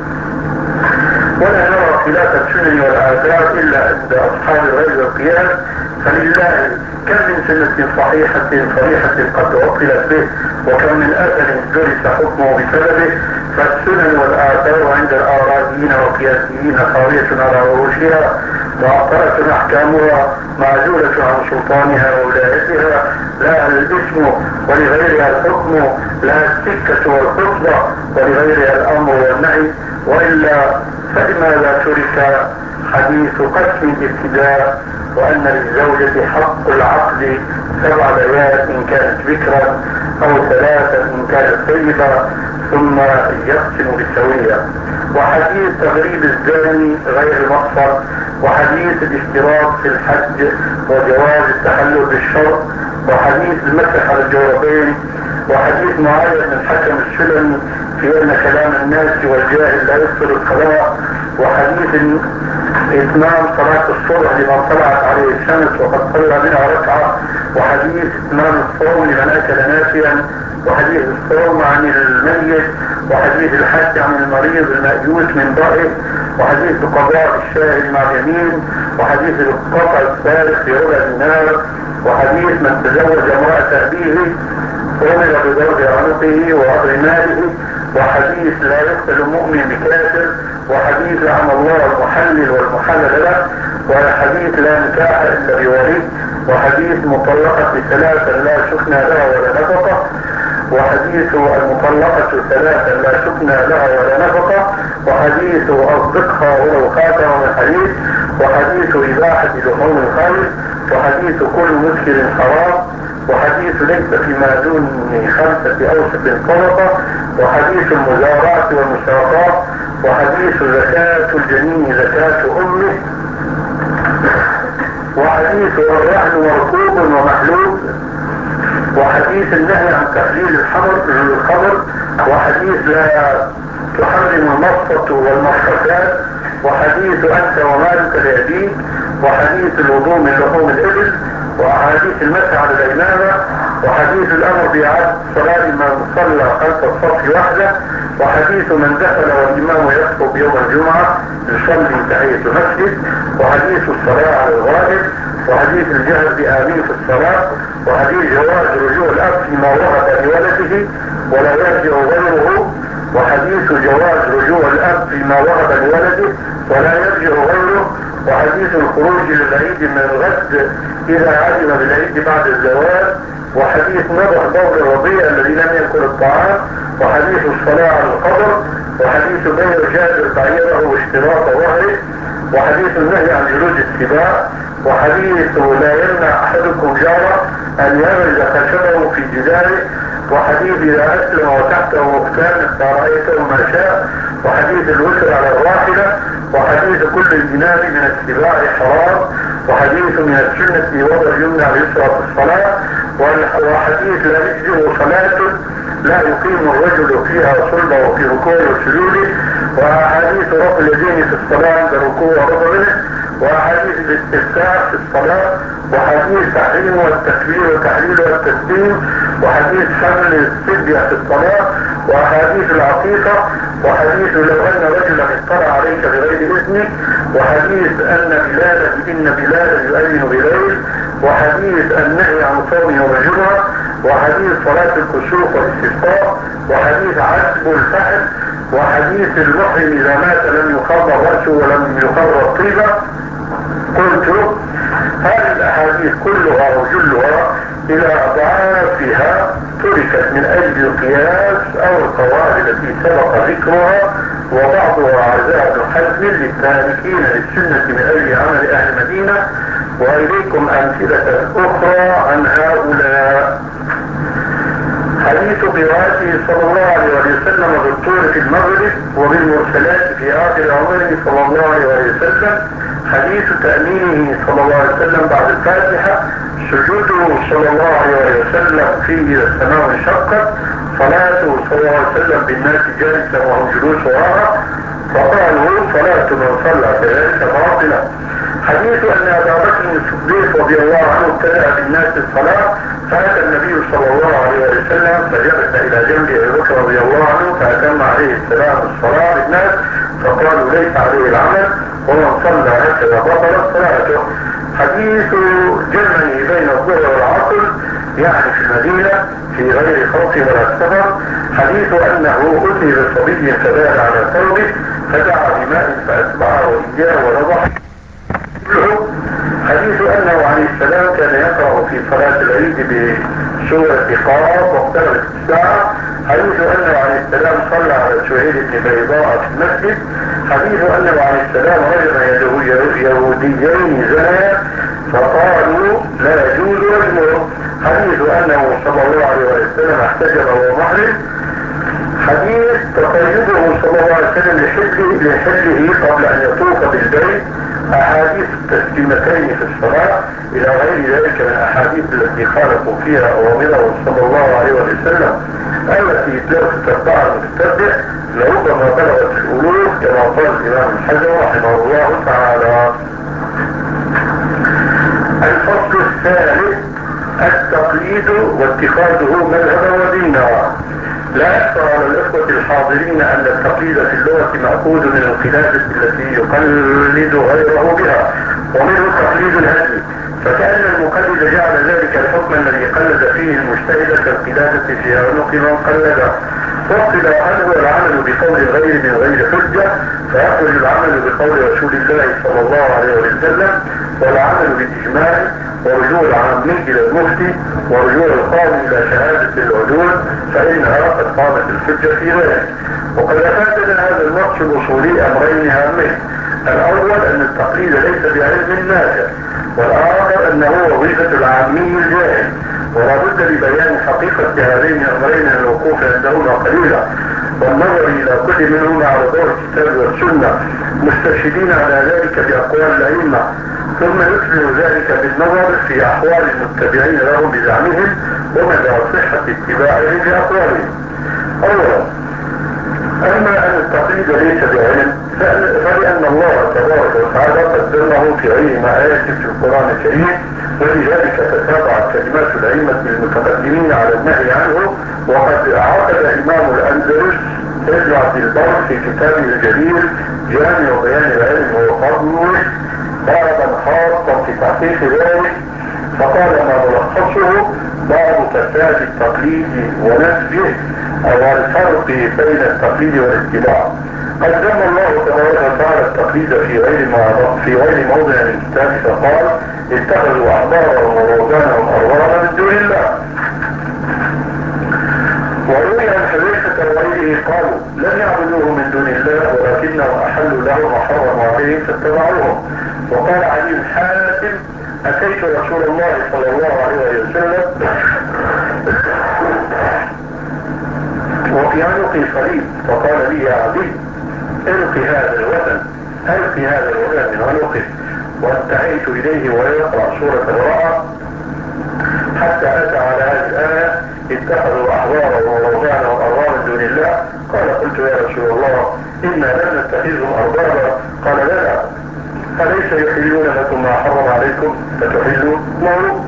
ولا نرى خلاف السنن والآثار إلا عند أصحاب الغير والقياس. فلله كم من سنة صحيحة صريحة قد عقلت به، وكم من أثر درس حكمه بسببه. فالسنن والآثار عند الآرائيين والقياسيين خاوية على عروشها، معطلة أحكامها، معزولة عن سلطانها وولايتها، لها الاسم ولغيرها الحكم، لها السكة والخطبة ولغيرها الأمر والنهي. وإلا فلماذا ترك حديث قسم الابتداء، وأن للزوجة حق العقد سبع ليال إن كانت بكرا أو ثلاثة إن كانت طيبة ثم يقسم بالسوية، وحديث تغريب الزاني غير المقصد، وحديث الاشتراك في الحج وجواز التحلل بالشرط، وحديث المسح على الجوربين، وحديث معاذ بن الحكم السلمي في أن كلام الناس والجاهل لا يبطل الصلاة، وحديث إتمام صلاة الصبح لمن طلعت عليه الشمس وقد صلى منها ركعة، وحديث إتمام الصوم لمن أكل ناسيا، وحديث الصوم عن الميت، وحديث الحج عن المريض المأيوس من ضعه، وحديث قضاء الشاهد مع اليمين، وحديث القطع السارق في ربع دينار، وحديث من تزوج امرأة أبيه أمر بضرب عنقه وعطر ماله، وحديث لا يقتل المؤمن بكافر، وحديث لعن الله المحلل والمحلل له، وحديث لا نكاح إلا بولي، وحديث مطلقة ثلاثة لا سكن لها ولا نفقة، وحديث المطلقة ثلاثة لا سكن لها ولا نفقة، وحديث أصدقها ولو خاتم من حديث، وحديث إباحة لحوم الخيل، وحديث كل مسكر حرام، وحديث ليس فيما دون خمسة أوسط صدقة، وحديث المزارعة والمساقات، وحديث زكاة الجنين زكاة أمه، وحديث الرهن مركوب ومحلوب، وحديث النهي عن تحليل الحمر الخمر، وحديث لا تحرم المصفة والمصفتان، وحديث أنت ومالك لأبيك، وحديث الوضوء من لحوم الإبل، وحديث المسح على الإمامة، وحديث الأمر بإعادة صلاة من صلى خلف الصف وحده، وحديث من دخل والإمام يخطب يوم الجمعة يصلي تحية المسجد، وحديث الصلاة على الغائب، وحديث الجهر بآمين في الصلاة، وحديث جواز رجوع الأب فيما وهب لولده ولا يرجع غيره، وحديث جواز رجوع الأب فيما وهب لولده ولا يرجع غيره، وحديث الخروج للعيد من الغد إذا علم بالعيد بعد الزواج، وحديث نضح دور الرضيع الذي لم يأكل الطعام، وحديث الصلاة على القبر، وحديث بيع جابر بعيره واشتراط ظهره، وحديث النهي عن جلود السباع، وحديث لا يمنع أحدكم جاره أن يغرز خشبه في جداره، وحديث إذا أسلم وتحته مختان فرأيته ما شاء، وحديث الوتر على الراحلة، وحديث كل الجنان من السباع حرام، وحديث من السنة وضع اليمنى اليسرى في الصلاة، وحديث لا يجزئ صلاة لا يقيم الرجل فيها صلبه في ركوعه وسجوده، وحديث رفع اليدين في الصلاة عند الركوع ورفع منه، وحديث الاستفتاح في الصلاة، وحديث تحريم والتكبير والتحليل والتسليم، وحديث حمل الفدية في الصلاة، وحديث العقيقة، وحديث لو أن رجلا اطلع عليك بغير إذنك، وحديث أن بلالا إن بلالا يؤذن بليل، وحديث النهي عن صوم يوم الجمعة، وحديث صلاة الكسوف والاستسقاء، وحديث عتب الفحل، وحديث المحرم إذا مات لم يخبر رأسه ولم يخبر طيبة. قلت هذه الأحاديث كلها أو جلها إلى أضعافها تركت من أجل القياس أو القواعد التي سبق ذكرها وبعضها عزاء بن حزم للتاركين للسنة من أجل عمل أهل المدينة، وإليكم أمثلة أخرى عن هؤلاء. حديث قراءته صلى الله عليه وسلم بالطور في المغرب وبالمرسلات في آخر عمره صلى الله عليه وسلم. حديث تأمينه صلى الله عليه وسلم بعد الفاتحة. سجوده صلى الله عليه وسلم فيه إلى السماء انشقت. صلاته صلى الله عليه وسلم بالناس جالسا وهم جلوس وراءه، فقالوا صلاة من صلى كذلك باطلة. حديث أن أبا بكر الصديق رضي الله عنه ابتدأ بالناس الصلاة، فأتى النبي صلى الله عليه وسلم فجلس إلى جنب أبي بكر رضي الله عنه فأتم عليه السلام الصلاة بالناس، فقالوا ليس عليه العمل ومن صلى هكذا بطلت صلاته. حديث جمعه بين الظهر والعصر يعني في المدينة في غير خوف ولا سفر. حديث أنه أتي بصبي فبال على ثوبه فدعا بماء فأتبعه إياه ونضح. حديث أنه عليه السلام كان يقرأ في صلاة العيد بسورة قاف واقتربت الساعة. حديث أنه عليه السلام صلى على سهيل بن بيضاء في المسجد. حديث أنه عليه السلام رجم يهوديين زنا فقالوا لا يجوز رجمه. حديث أنه صلى الله عليه وسلم احتجب وهو محرم. حديث تقيده صلى الله عليه وسلم لحله, لحله قبل أن يطوف بالبيت. أحاديث التسليمتين في الصلاة إلى غير ذلك من الأحاديث التي خالفوا فيها أوامره صلى الله عليه وسلم التي لو تتبع المتتبع لربما بلغت الألوف كما قال الإمام الحجر رحمه الله تعالى. الفصل الثالث التقليد واتخاذه مذهبا ودينا. لا يخفى على الإخوة الحاضرين أن التقليد في اللغة مأخوذ من القلادة التي يقلد غيره بها، ومنه تقليد الهدي، فكأن المقلد جعل ذلك الحكم الذي قلد فيه المجتهد كالقلادة في عنق من قلده. وقل هل هو العمل بقول الغير من غير حجة، فيخرج العمل بقول رسول الله صلى الله عليه وسلم، والعمل بالإجماع، ورجوع العامي إلى المفتي، ورجوع القاضي إلى شهادة العدول، فإنها قد قامت الحجة في ذلك. وقد أفادنا هذا النص الأصولي أمرين هامين: الأول أن التقليد ليس بعلم نافع، والآخر أنه وظيفة العامي الجاهل، ولا بد لبيان حقيقة هذين الأمرين من الوقوف عندهما قليلا والنظر إلى كل منهما على ضوء الكتاب والسنة، مستشهدين على ذلك بأقوال الأئمة، ثم يتبع ذلك بالنظر في أحوال المتبعين لهم بزعمهم ومدى صحة اتباعهم لأقوالهم. أولا، أما أن التقليد ليس بعلم فلأن الله تبارك وتعالى قدمه في غير آيات في القرآن الكريم، ولذلك تتابعت كلمات الأئمة المتقدمين على النهي عنه. وقد عقد إمام الأندلس ابن عبد البر في كتابه الجليل جامع بيان العلم وفضله بابا خاصا في تحقيق ذلك، فقال ما ملخصه باب فساد التقليد ونسجه او الفرق بين التقليد والاتباع. قد ذم الله تبارك وتعالى التقليد في غير في غير موضع الكتاب فقال اتخذوا احبارهم ورهبانهم اربابا من دون الله. وروي عن حذيفة وغيره قالوا لم يعبدوه من دون الله ولكنهم احلوا لهم وحرموا عليهم فاتبعوهم. وقال علي الحاتم اتيت رسول الله صلى الله عليه وسلم وفي عنقي صليب فقال لي يا علي الق هذا الوثن الق هذا الوثن من عنقه، وانتهيت اليه ويقرأ سورة الرعد حتى اتى على هذه الآية اتخذوا احبارهم ورهبانهم اربابا من دون الله. قال قلت يا رسول الله انا لم نتخذهم اربابا. قال بلى، أليس يحلون لكم ما حرم عليكم فتحلون له،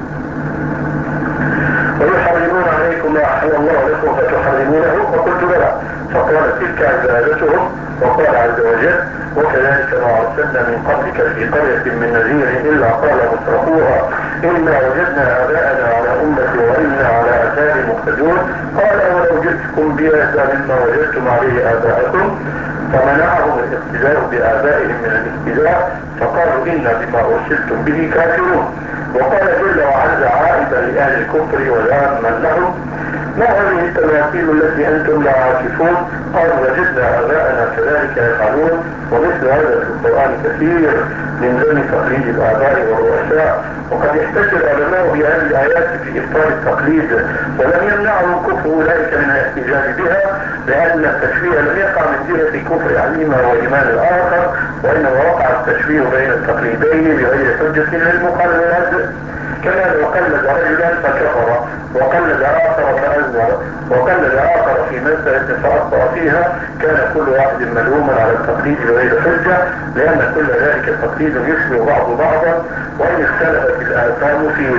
ويحرمون عليكم ما أحل الله لكم فتحرمونه؟ فقلت بلى. فقال تلك عبادتهم. وقال عز وجل وكذلك ما أرسلنا من قبلك في قرية من نذير إلا قال مترفوها إنا وجدنا آباءنا على أمة وإنا على آثار مقتدون. قال ولو جئتكم بأهدى مما وجدتم عليه آباءكم، فمنعهم الاقتداء بآبائهم من الاقتداء فقالوا إنا بما أرسلتم به كافرون. وقال جل وعلا عائدا لأهل الكفر وذاما لهم ما هذه التماثيل التي أنتم لا عاكفون؟ قالوا وجدنا آباءنا كذلك يفعلون، ومثل هذا في القرآن كثير من ذم تقليد الآباء والرؤساء. وقد احتج العلماء بهذه الآيات في إبطال التقليد، ولم يمنعهم كفر أولئك من الاحتجاج بها، لأن التشبيه لم يقع من جهة كفر عليما وإيمان الآخر، وإنما وقع التشبيه بين التقليدين بغير حجة للمقلد. كما لو قلد رجلا فكفر، وقلد آخر فأذنب، وقلد آخر في مسألة فأخطأ فيها، كان كل واحد ملوما على التقليد بغير حجة، لأن كل ذلك تقليد يشبه بعض بعضا، وإن اختلفت الآثام فيه.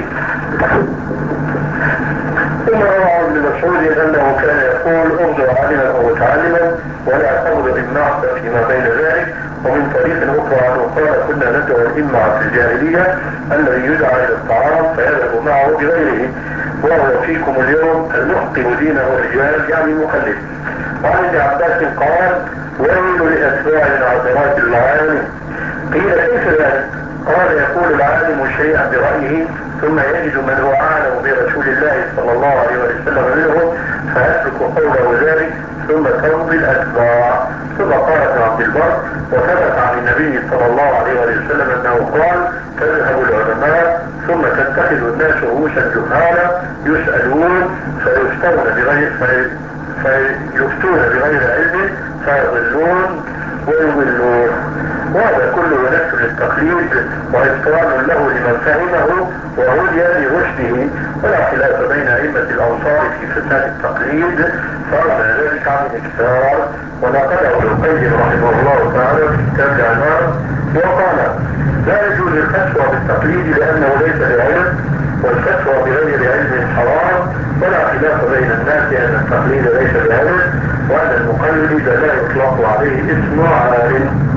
ثم روى عن ابن مسعود أنه كان يقول ارجع عالما أو متعلما ولا تبغض النعس فيما بين ذلك. ومن طريق أخرى عنه قال كنا ندعو الإمع في الجاهلية الذي يدعى إلى الطعام فيذهب معه بغيره، وهو فيكم اليوم المحقن دينه الرجال يعني المقلد. وعن ابن عباس قال ويل لأتباع العذرات العالم. قيل كيف ذلك؟ قال يقول العالم شيئا برأيه ثم يجد من هو أعلم برسول الله صلى الله عليه وسلم منه فيترك قوله ذلك ثم تمضي الأتباع. ثم قال ابن عبد البر وثبت عن النبي صلى الله عليه وسلم أنه قال تذهب العلماء ثم تتخذ الناس رؤوسا جهالا يسألون فيفتون بغير في فيفتون بغير علم فيضلون ويضلون. وهذا كله نفس للتقليد وإبطال له لمن فهمه وهدي لرشده، ولا خلاف بين أئمة الأمصار في فساد التقليد، فأرنا ذلك عن الإكثار. ونقله ابن القيم رحمه الله تعالى في كتاب العمارة وقال لا يجوز الفتوى بالتقليد لأنه ليس بعلم، والفتوى بغير علم حرام، ولا خلاف بين الناس أن التقليد ليس بعلم، وأن المقلد لا يطلق عليه اسم عالم.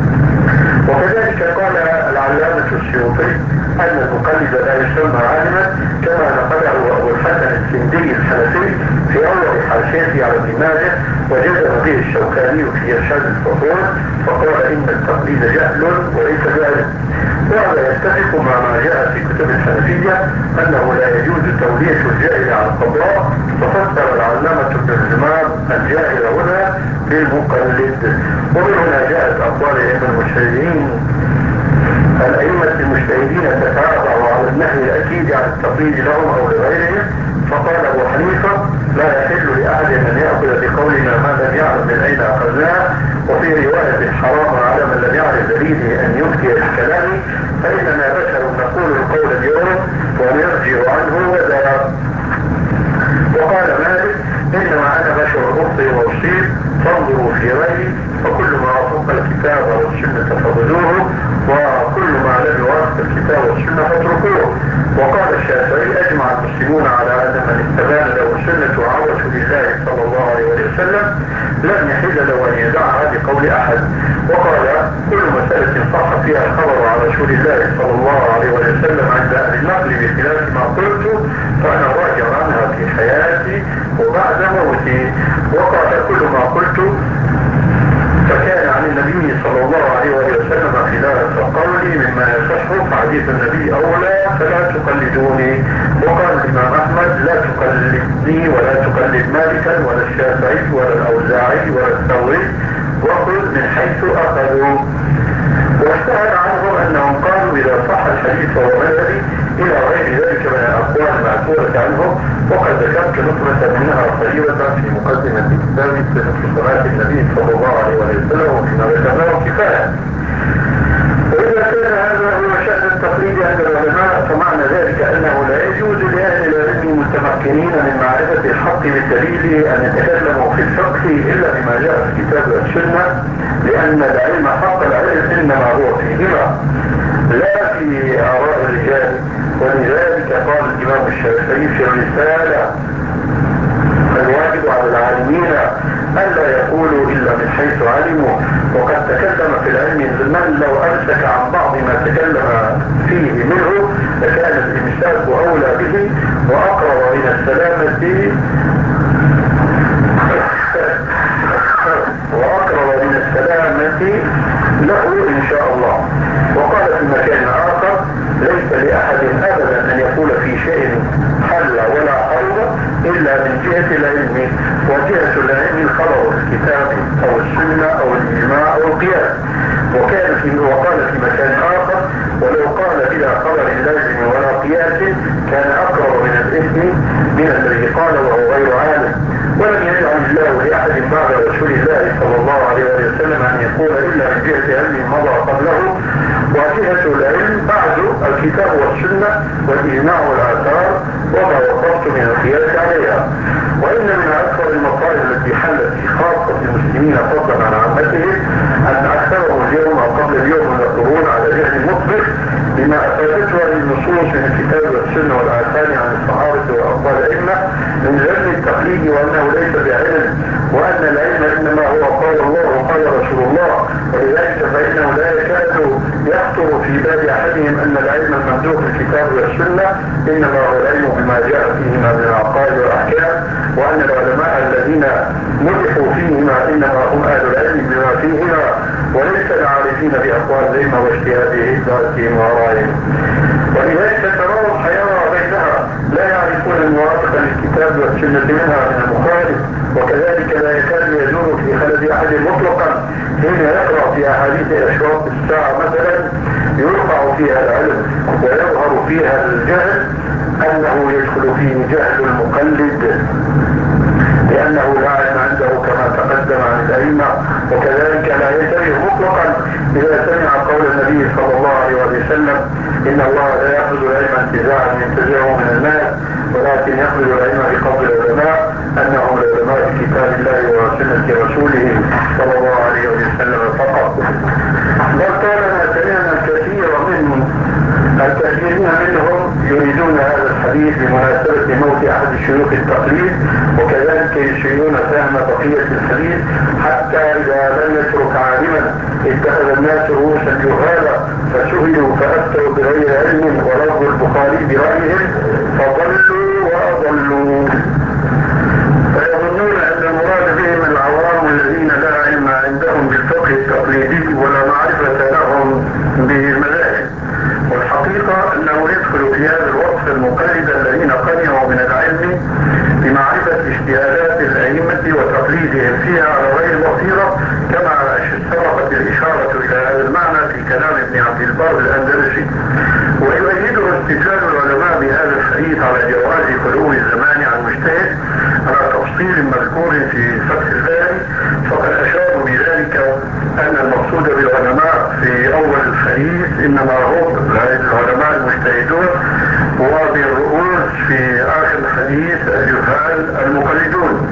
وكذلك قال العلامة السيوطي أن المقلد لا يسمى عالما، كما نقله أبو الحسن السندي الحنفي في أول حاشيته على ابن ماجه، وجزم به الشوكاني في إرشاد الفصول فقال إن التقليد جهل وليس بعلم. وهذا يتفق مع ما جاء في كتب الحنفية أنه لا يجوز تولية الجاهل على القضاء، ففسر العلامة ابن الجمال الجاهل هنا بالمقلد. ومن هنا جاءت أقوال الأئمة المجتهدين الأئمة المجتهدين تتابع على النهي الأكيد عن التقليد لهم أو لغيرهم. فقال أبو حنيفة لا يحل لأحد أن يأخذ بقولنا ما لم يعلم من أين أخذناه، وفي رواية حرام على من لم يعرف دليله أن يفتي بالكلام، فإننا بشر نقول القول اليوم ونرجع عنه وذهب. وقال مالك إنما أنا بشر أخطئ وأصيب فانظروا في غيري، فكل ما وافق الكتاب والسنة فخذوه، وكل ما لم يوافق الكتاب والسنة فاتركوه. وقال الشافعي أجمع المسلمون على أن من استبان له سنة عن رسول الله صلى الله عليه وسلم لم يحل له أن يدعها بقول أحد. وقال كل مسألة صح فيها الخبر عن رسول الله صلى الله عليه وسلم عند أهل النقل بخلاف ما قلت فأنا راجع عنها في حياتي وبعد موتي. وقال كل ما قلت فكان عن النبي صلى الله عليه وسلم خلاف قولي مما يصح فحديث النبي أولى فلا تقلدوني. وقال الإمام أحمد لا تقلدني ولا تقلد مالكا ولا الشافعي ولا الأوزاعي ولا الثوري، وخذ من حيث أخذوا. واشتهر عنهم أنهم قالوا إذا صح الحديث فهو مذهبي إلى غير ذلك من الأقوال المعثورة عنهم. وقد ذكرت نقطة منها قريبة في مقدمة كتاب صفة صلاة النبي صلى الله عليه وسلم، وفيما ذكرناه كفاية. وإذا كان هذا هو شأن التقليد عند العلماء فمعنى ذلك أنه لا يجوز لأهل العلم المتمكنين من معرفة الحق بالدليل أن يتكلموا في الفقه إلا بما جاء في الكتاب والسنة، لأن العلم حق العلم إنما هو فيهما لا في آراء الرجال. ولذلك قال الإمام الشافعي في الرسالة الواجب على العالمين ألا يقولوا إلا من حيث علموا. وقد تكلم في العلم من لو أمسك عن بعض ما تكلم فيه منه لكان الإمساك أولى به وأقرب من السلامة وأقرب من السلامة له إن شاء الله. وقال في مكان آخر ليس لأحد أبدا أن يقول في شيء حل ولا حرم إلا من جهة العلم، وجهة العلم خبر الكتاب أو السنة أو الإجماع أو القياس. وكان في وقال في مكان آخر: ولو قال بلا خبر لازم ولا قياس كان أقرب من الإثم من الذي قال وهو غير عالم. ولم يجعل الله لأحد بعد رسول الله صلى الله عليه وسلم أن يقول إلا من جهة علم مضى قبله، وجهة العلم بعد الكتاب والسنة والإجماع والآثار وما وصفت من القياس عليها. وإن من أكثر المصائب التي حلت في خاصة المسلمين فضلا عن عامتهم أن أكثرهم اليوم أو قبل اليوم يقولون على جهل مطبق بما أفادته النصوص من الكتاب والسنة والآثار عن الصحابة وأقوال الأئمة من ذم التقليد، وأنه ليس بعلم، وأن العلم إنما هو قال الله وقال رسول الله. ولذلك فإنه لا يكاد يخطر في بال أحدهم أن العلم الممدوح في الكتاب والسنة إنما هو العلم بما جاء فيهما من العقائد والأحكام، وأن العلماء الذين مدحوا فيهما إنما هم أهل العلم بما فيهما وليس العارفين بأقوال الأئمة واجتهادهم وآرائهم. ولذلك تراهم حيرى بينها، لا يعرفون الموافق للكتاب والسنة منها من المخالف، وكذلك لا يكاد يدور في خلد أحد مطلقا حين يقرأ في أحاديث أشراط الساعة مثلا يرفع فيها العلم ويظهر فيها الجهل أنه يدخل فيه جهل المقلد، لأنه لا علم عنده كما تقدم عن الأئمة. وكذلك لا ينتبه مطلقا إذا سمع قول النبي صلى الله عليه وسلم: إن الله لا يأخذ العلم انتزاعا ينتزعه من الناس، ولكن يأخذ العلم بقبض العلماء، أنهم العلماء في كتاب الله وسنة رسوله صلى الله عليه وسلم فقط. بل طالما سمعنا الكثير منهم الكثيرين منهم يريدون هذا الحديث بمناسبة موت أحد شيوخ التقليد، وكذلك يشيرون فهم بقية الحديث، حتى إذا لم يترك عالما اتخذ الناس رؤوسا جهالا فسئلوا فأفتوا بغير علم ولفظ البخاري برأيهم فضلوا وأضلوا، فيظنون أن المراد بهم العوام الذين لا علم عندهم بالفقه التقليدي ولا معرفة لهم بالمذاهب. والحقيقة أنه يدخل في هذا الوصف المقلد الذين قنعوا من العلم بمعرفة اجتهادات الأئمة وتقليدهم فيها على غير بصيرة، كما سبقت الإشارة إلى هذا المعنى في كلام ابن عبد البر الأندلسي. ويؤيده استدلال العلماء بهذا الحديث على جواز خلو الزمان عن مجتهد على تفصيل مذكور في فتح الباري، فقد أشاروا بذلك أن المقصود بالعلماء في أول الحديث إنما هم العلماء المجتهدون، وبالرؤوس في آخر الحديث الجهال المقلدون.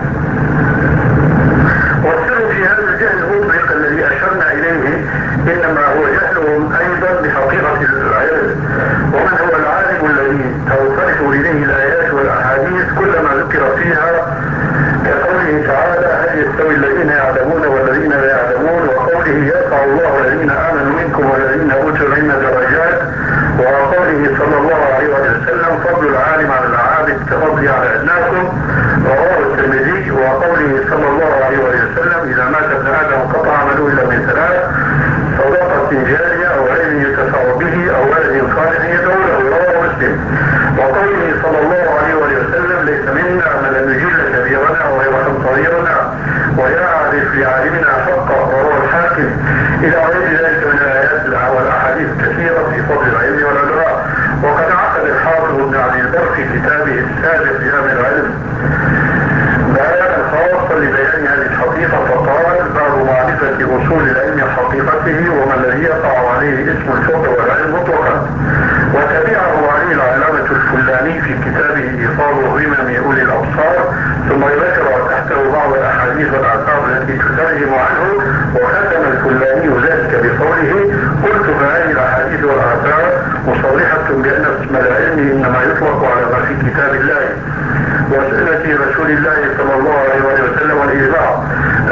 والسر في هذا الجهل المطلق الذي أشرنا إليه إنما هو جهلهم أيضا بحقيقة العلم. ومن هو العالم الذي توصلت إليه الآيات والأحاديث كلما ذكر فيها كقوله تعالى: هل يستوي الذين يعلمون والذين لا يعلمون، وقوله: يرفع الله الذين آمنوا منكم والذين أوتوا العلم درجات، وقوله صلى الله عليه وسلم: فضل العالم على العابد كفضلي على أدناكم، رواه الترمذي. وقوله صلى الله عليه وسلم: إذا مات ابن آدم قطع عمله إلا من ثلاث: صدقة جارية أو علم ينتفع به أو ولد صالح يدعو له، رواه مسلم. وقوله صلى الله عليه وسلم: ليس منا من لم يجل كبيرنا ويرحم صغيرنا ويعرف لعالمنا حقه، رواه الحاكم. إلى غير ذلك من الآيات والأحاديث كثيرة في فضل العلم والعلماء. وقد عقد الحافظ ابن عبد البر في كتابه السابق باب العلم بيانا خاصا لبيان هذه الحقيقة، فقال: باب معرفة أصول العلم حقيقته وما الذي يقع عليه اسم الفقه والعلم مطلقا. وتبعه عليه العلامة الفلاني في كتابه إيصال الرمم أولي الأبصار، ثم ذكر تحته بعض الأحاديث والآثار التي تترجم عنه، وختم الفلاني ذلك بقوله: قلت فهذه الأحاديث والآثار مصرحة بأن اسم العلم إنما يطلق على ما في كتاب الله وسنة رسول الله صلى الله عليه وسلم والإجماع،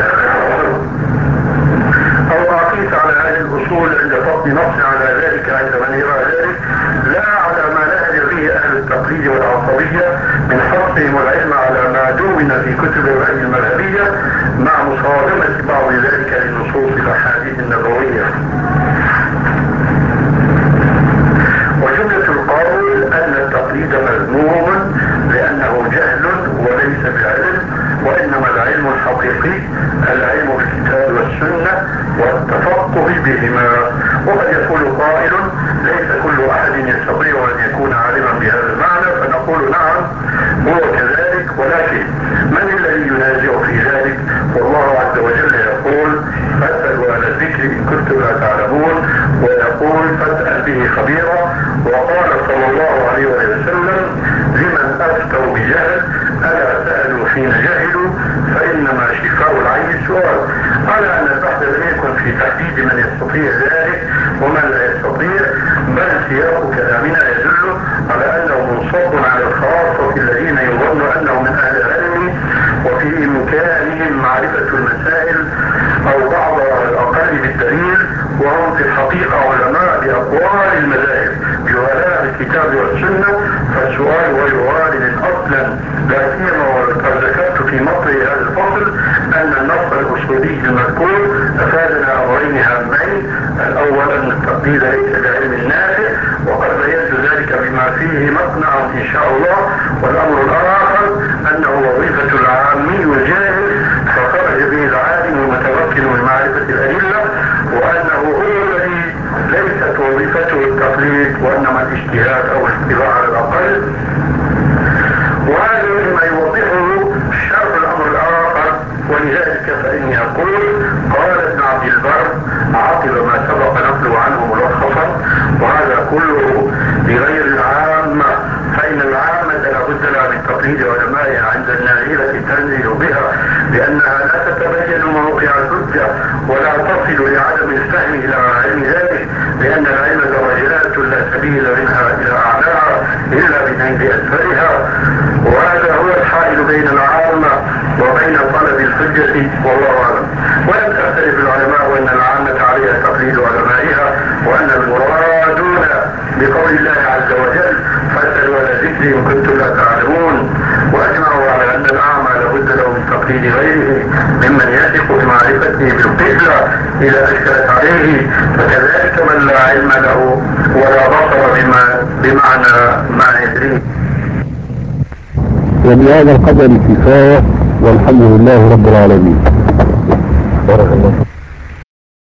أو ما قيس على هذه الأصول عند فضل نص على ذلك عند من يرى ذلك، لا على ما نهج به أهل التقليد والعصبية من حصهم العلم على ما دون في كتب العلم المذهبية، مع مصادمة بعض ذلك لنصوص الأحاديث النبوية. وجملة القول أن التقليد مذموم لأنه جهل الحقيقي العلم بالكتاب والسنة والتفقه بهما. وقد يقول قائل ليس كل أحد يستطيع أن يكون عالما بهذا المعنى، فنقول نعم هو كذلك، ولكن من الذي ينازع في ذلك؟ والله عز وجل يقول فاسألوا أهل الذكر إن كنتم لا تعلمون، ويقول فاسأل به خبيرا. وقال صلى الله عليه وسلم لمن أفتوا بجهل ألا سألوا حين جهلوا فإنما شفاء العي السؤال. على أن البحث لم يكن في تحديد من يستطيع ذلك ومن لا يستطيع، بل سياق كلامنا يدل على أنه منصب على الخاصة الذين يظن أنهم من أهل العلم وفي إمكانهم معرفة المسائل أو بعض الأقل بالدليل، وهم في الحقيقة علماء بأقوال المذاهب بولاء الكتاب والسنة. فالسؤال غير وارد أصلا، لا سيما وقد ذكرت في مطلع هذا الفصل أن النص الأصولي المذكور أفادنا أمرين هامين: الأول أن التقليد ليس بعلم نافع، وقد بينت ذلك بما فيه مقنع إن شاء الله. والأمر الآخر أنه وظيفة العامي الجاهل فخرج به العالم المتمكن من معرفة الأدلة، وأنه هو الذي ليست وظيفته التقليد وإنما الاجتهاد أو الاطلاع على الأقل. وهذا مما يوضحه شرح الأمر الآخر. ولذلك فإني أقول قال ابن عبد البر عقب ما سبق نقله عنه ملخصا، وهذا كله بغير العامة، فإن العامة لابد لها من تقليد علمائها عند النازلة تنزل بها، لأنها لا تتبين موقع الحجة ولا تصل لعدم الفهم إلى علم ذلك، لأن العلم درجات لا سبيل منها إلى أعلاها إلا بنيل أسفلها. وهذا هو الحائل بين العامة وبين طلب الحجة، والله أعلم. ولم تختلف العلماء وأن العامة عليها تقليد علمائها، وأن المرادون بقول الله عز وجل فاسألوا أهل الذكر إن كنتم لا تعلمون. وأجمعوا على أن الأعمى لابد له من تقليد غيره ممن يثق بمعرفته بالقبلة إذا أشكلت عليه، فكذلك من لا علم له ولا بصر بما بمعنى ما يدريه. وبهذا القدر كفاية، والحمد لله رب العالمين. بارك الله.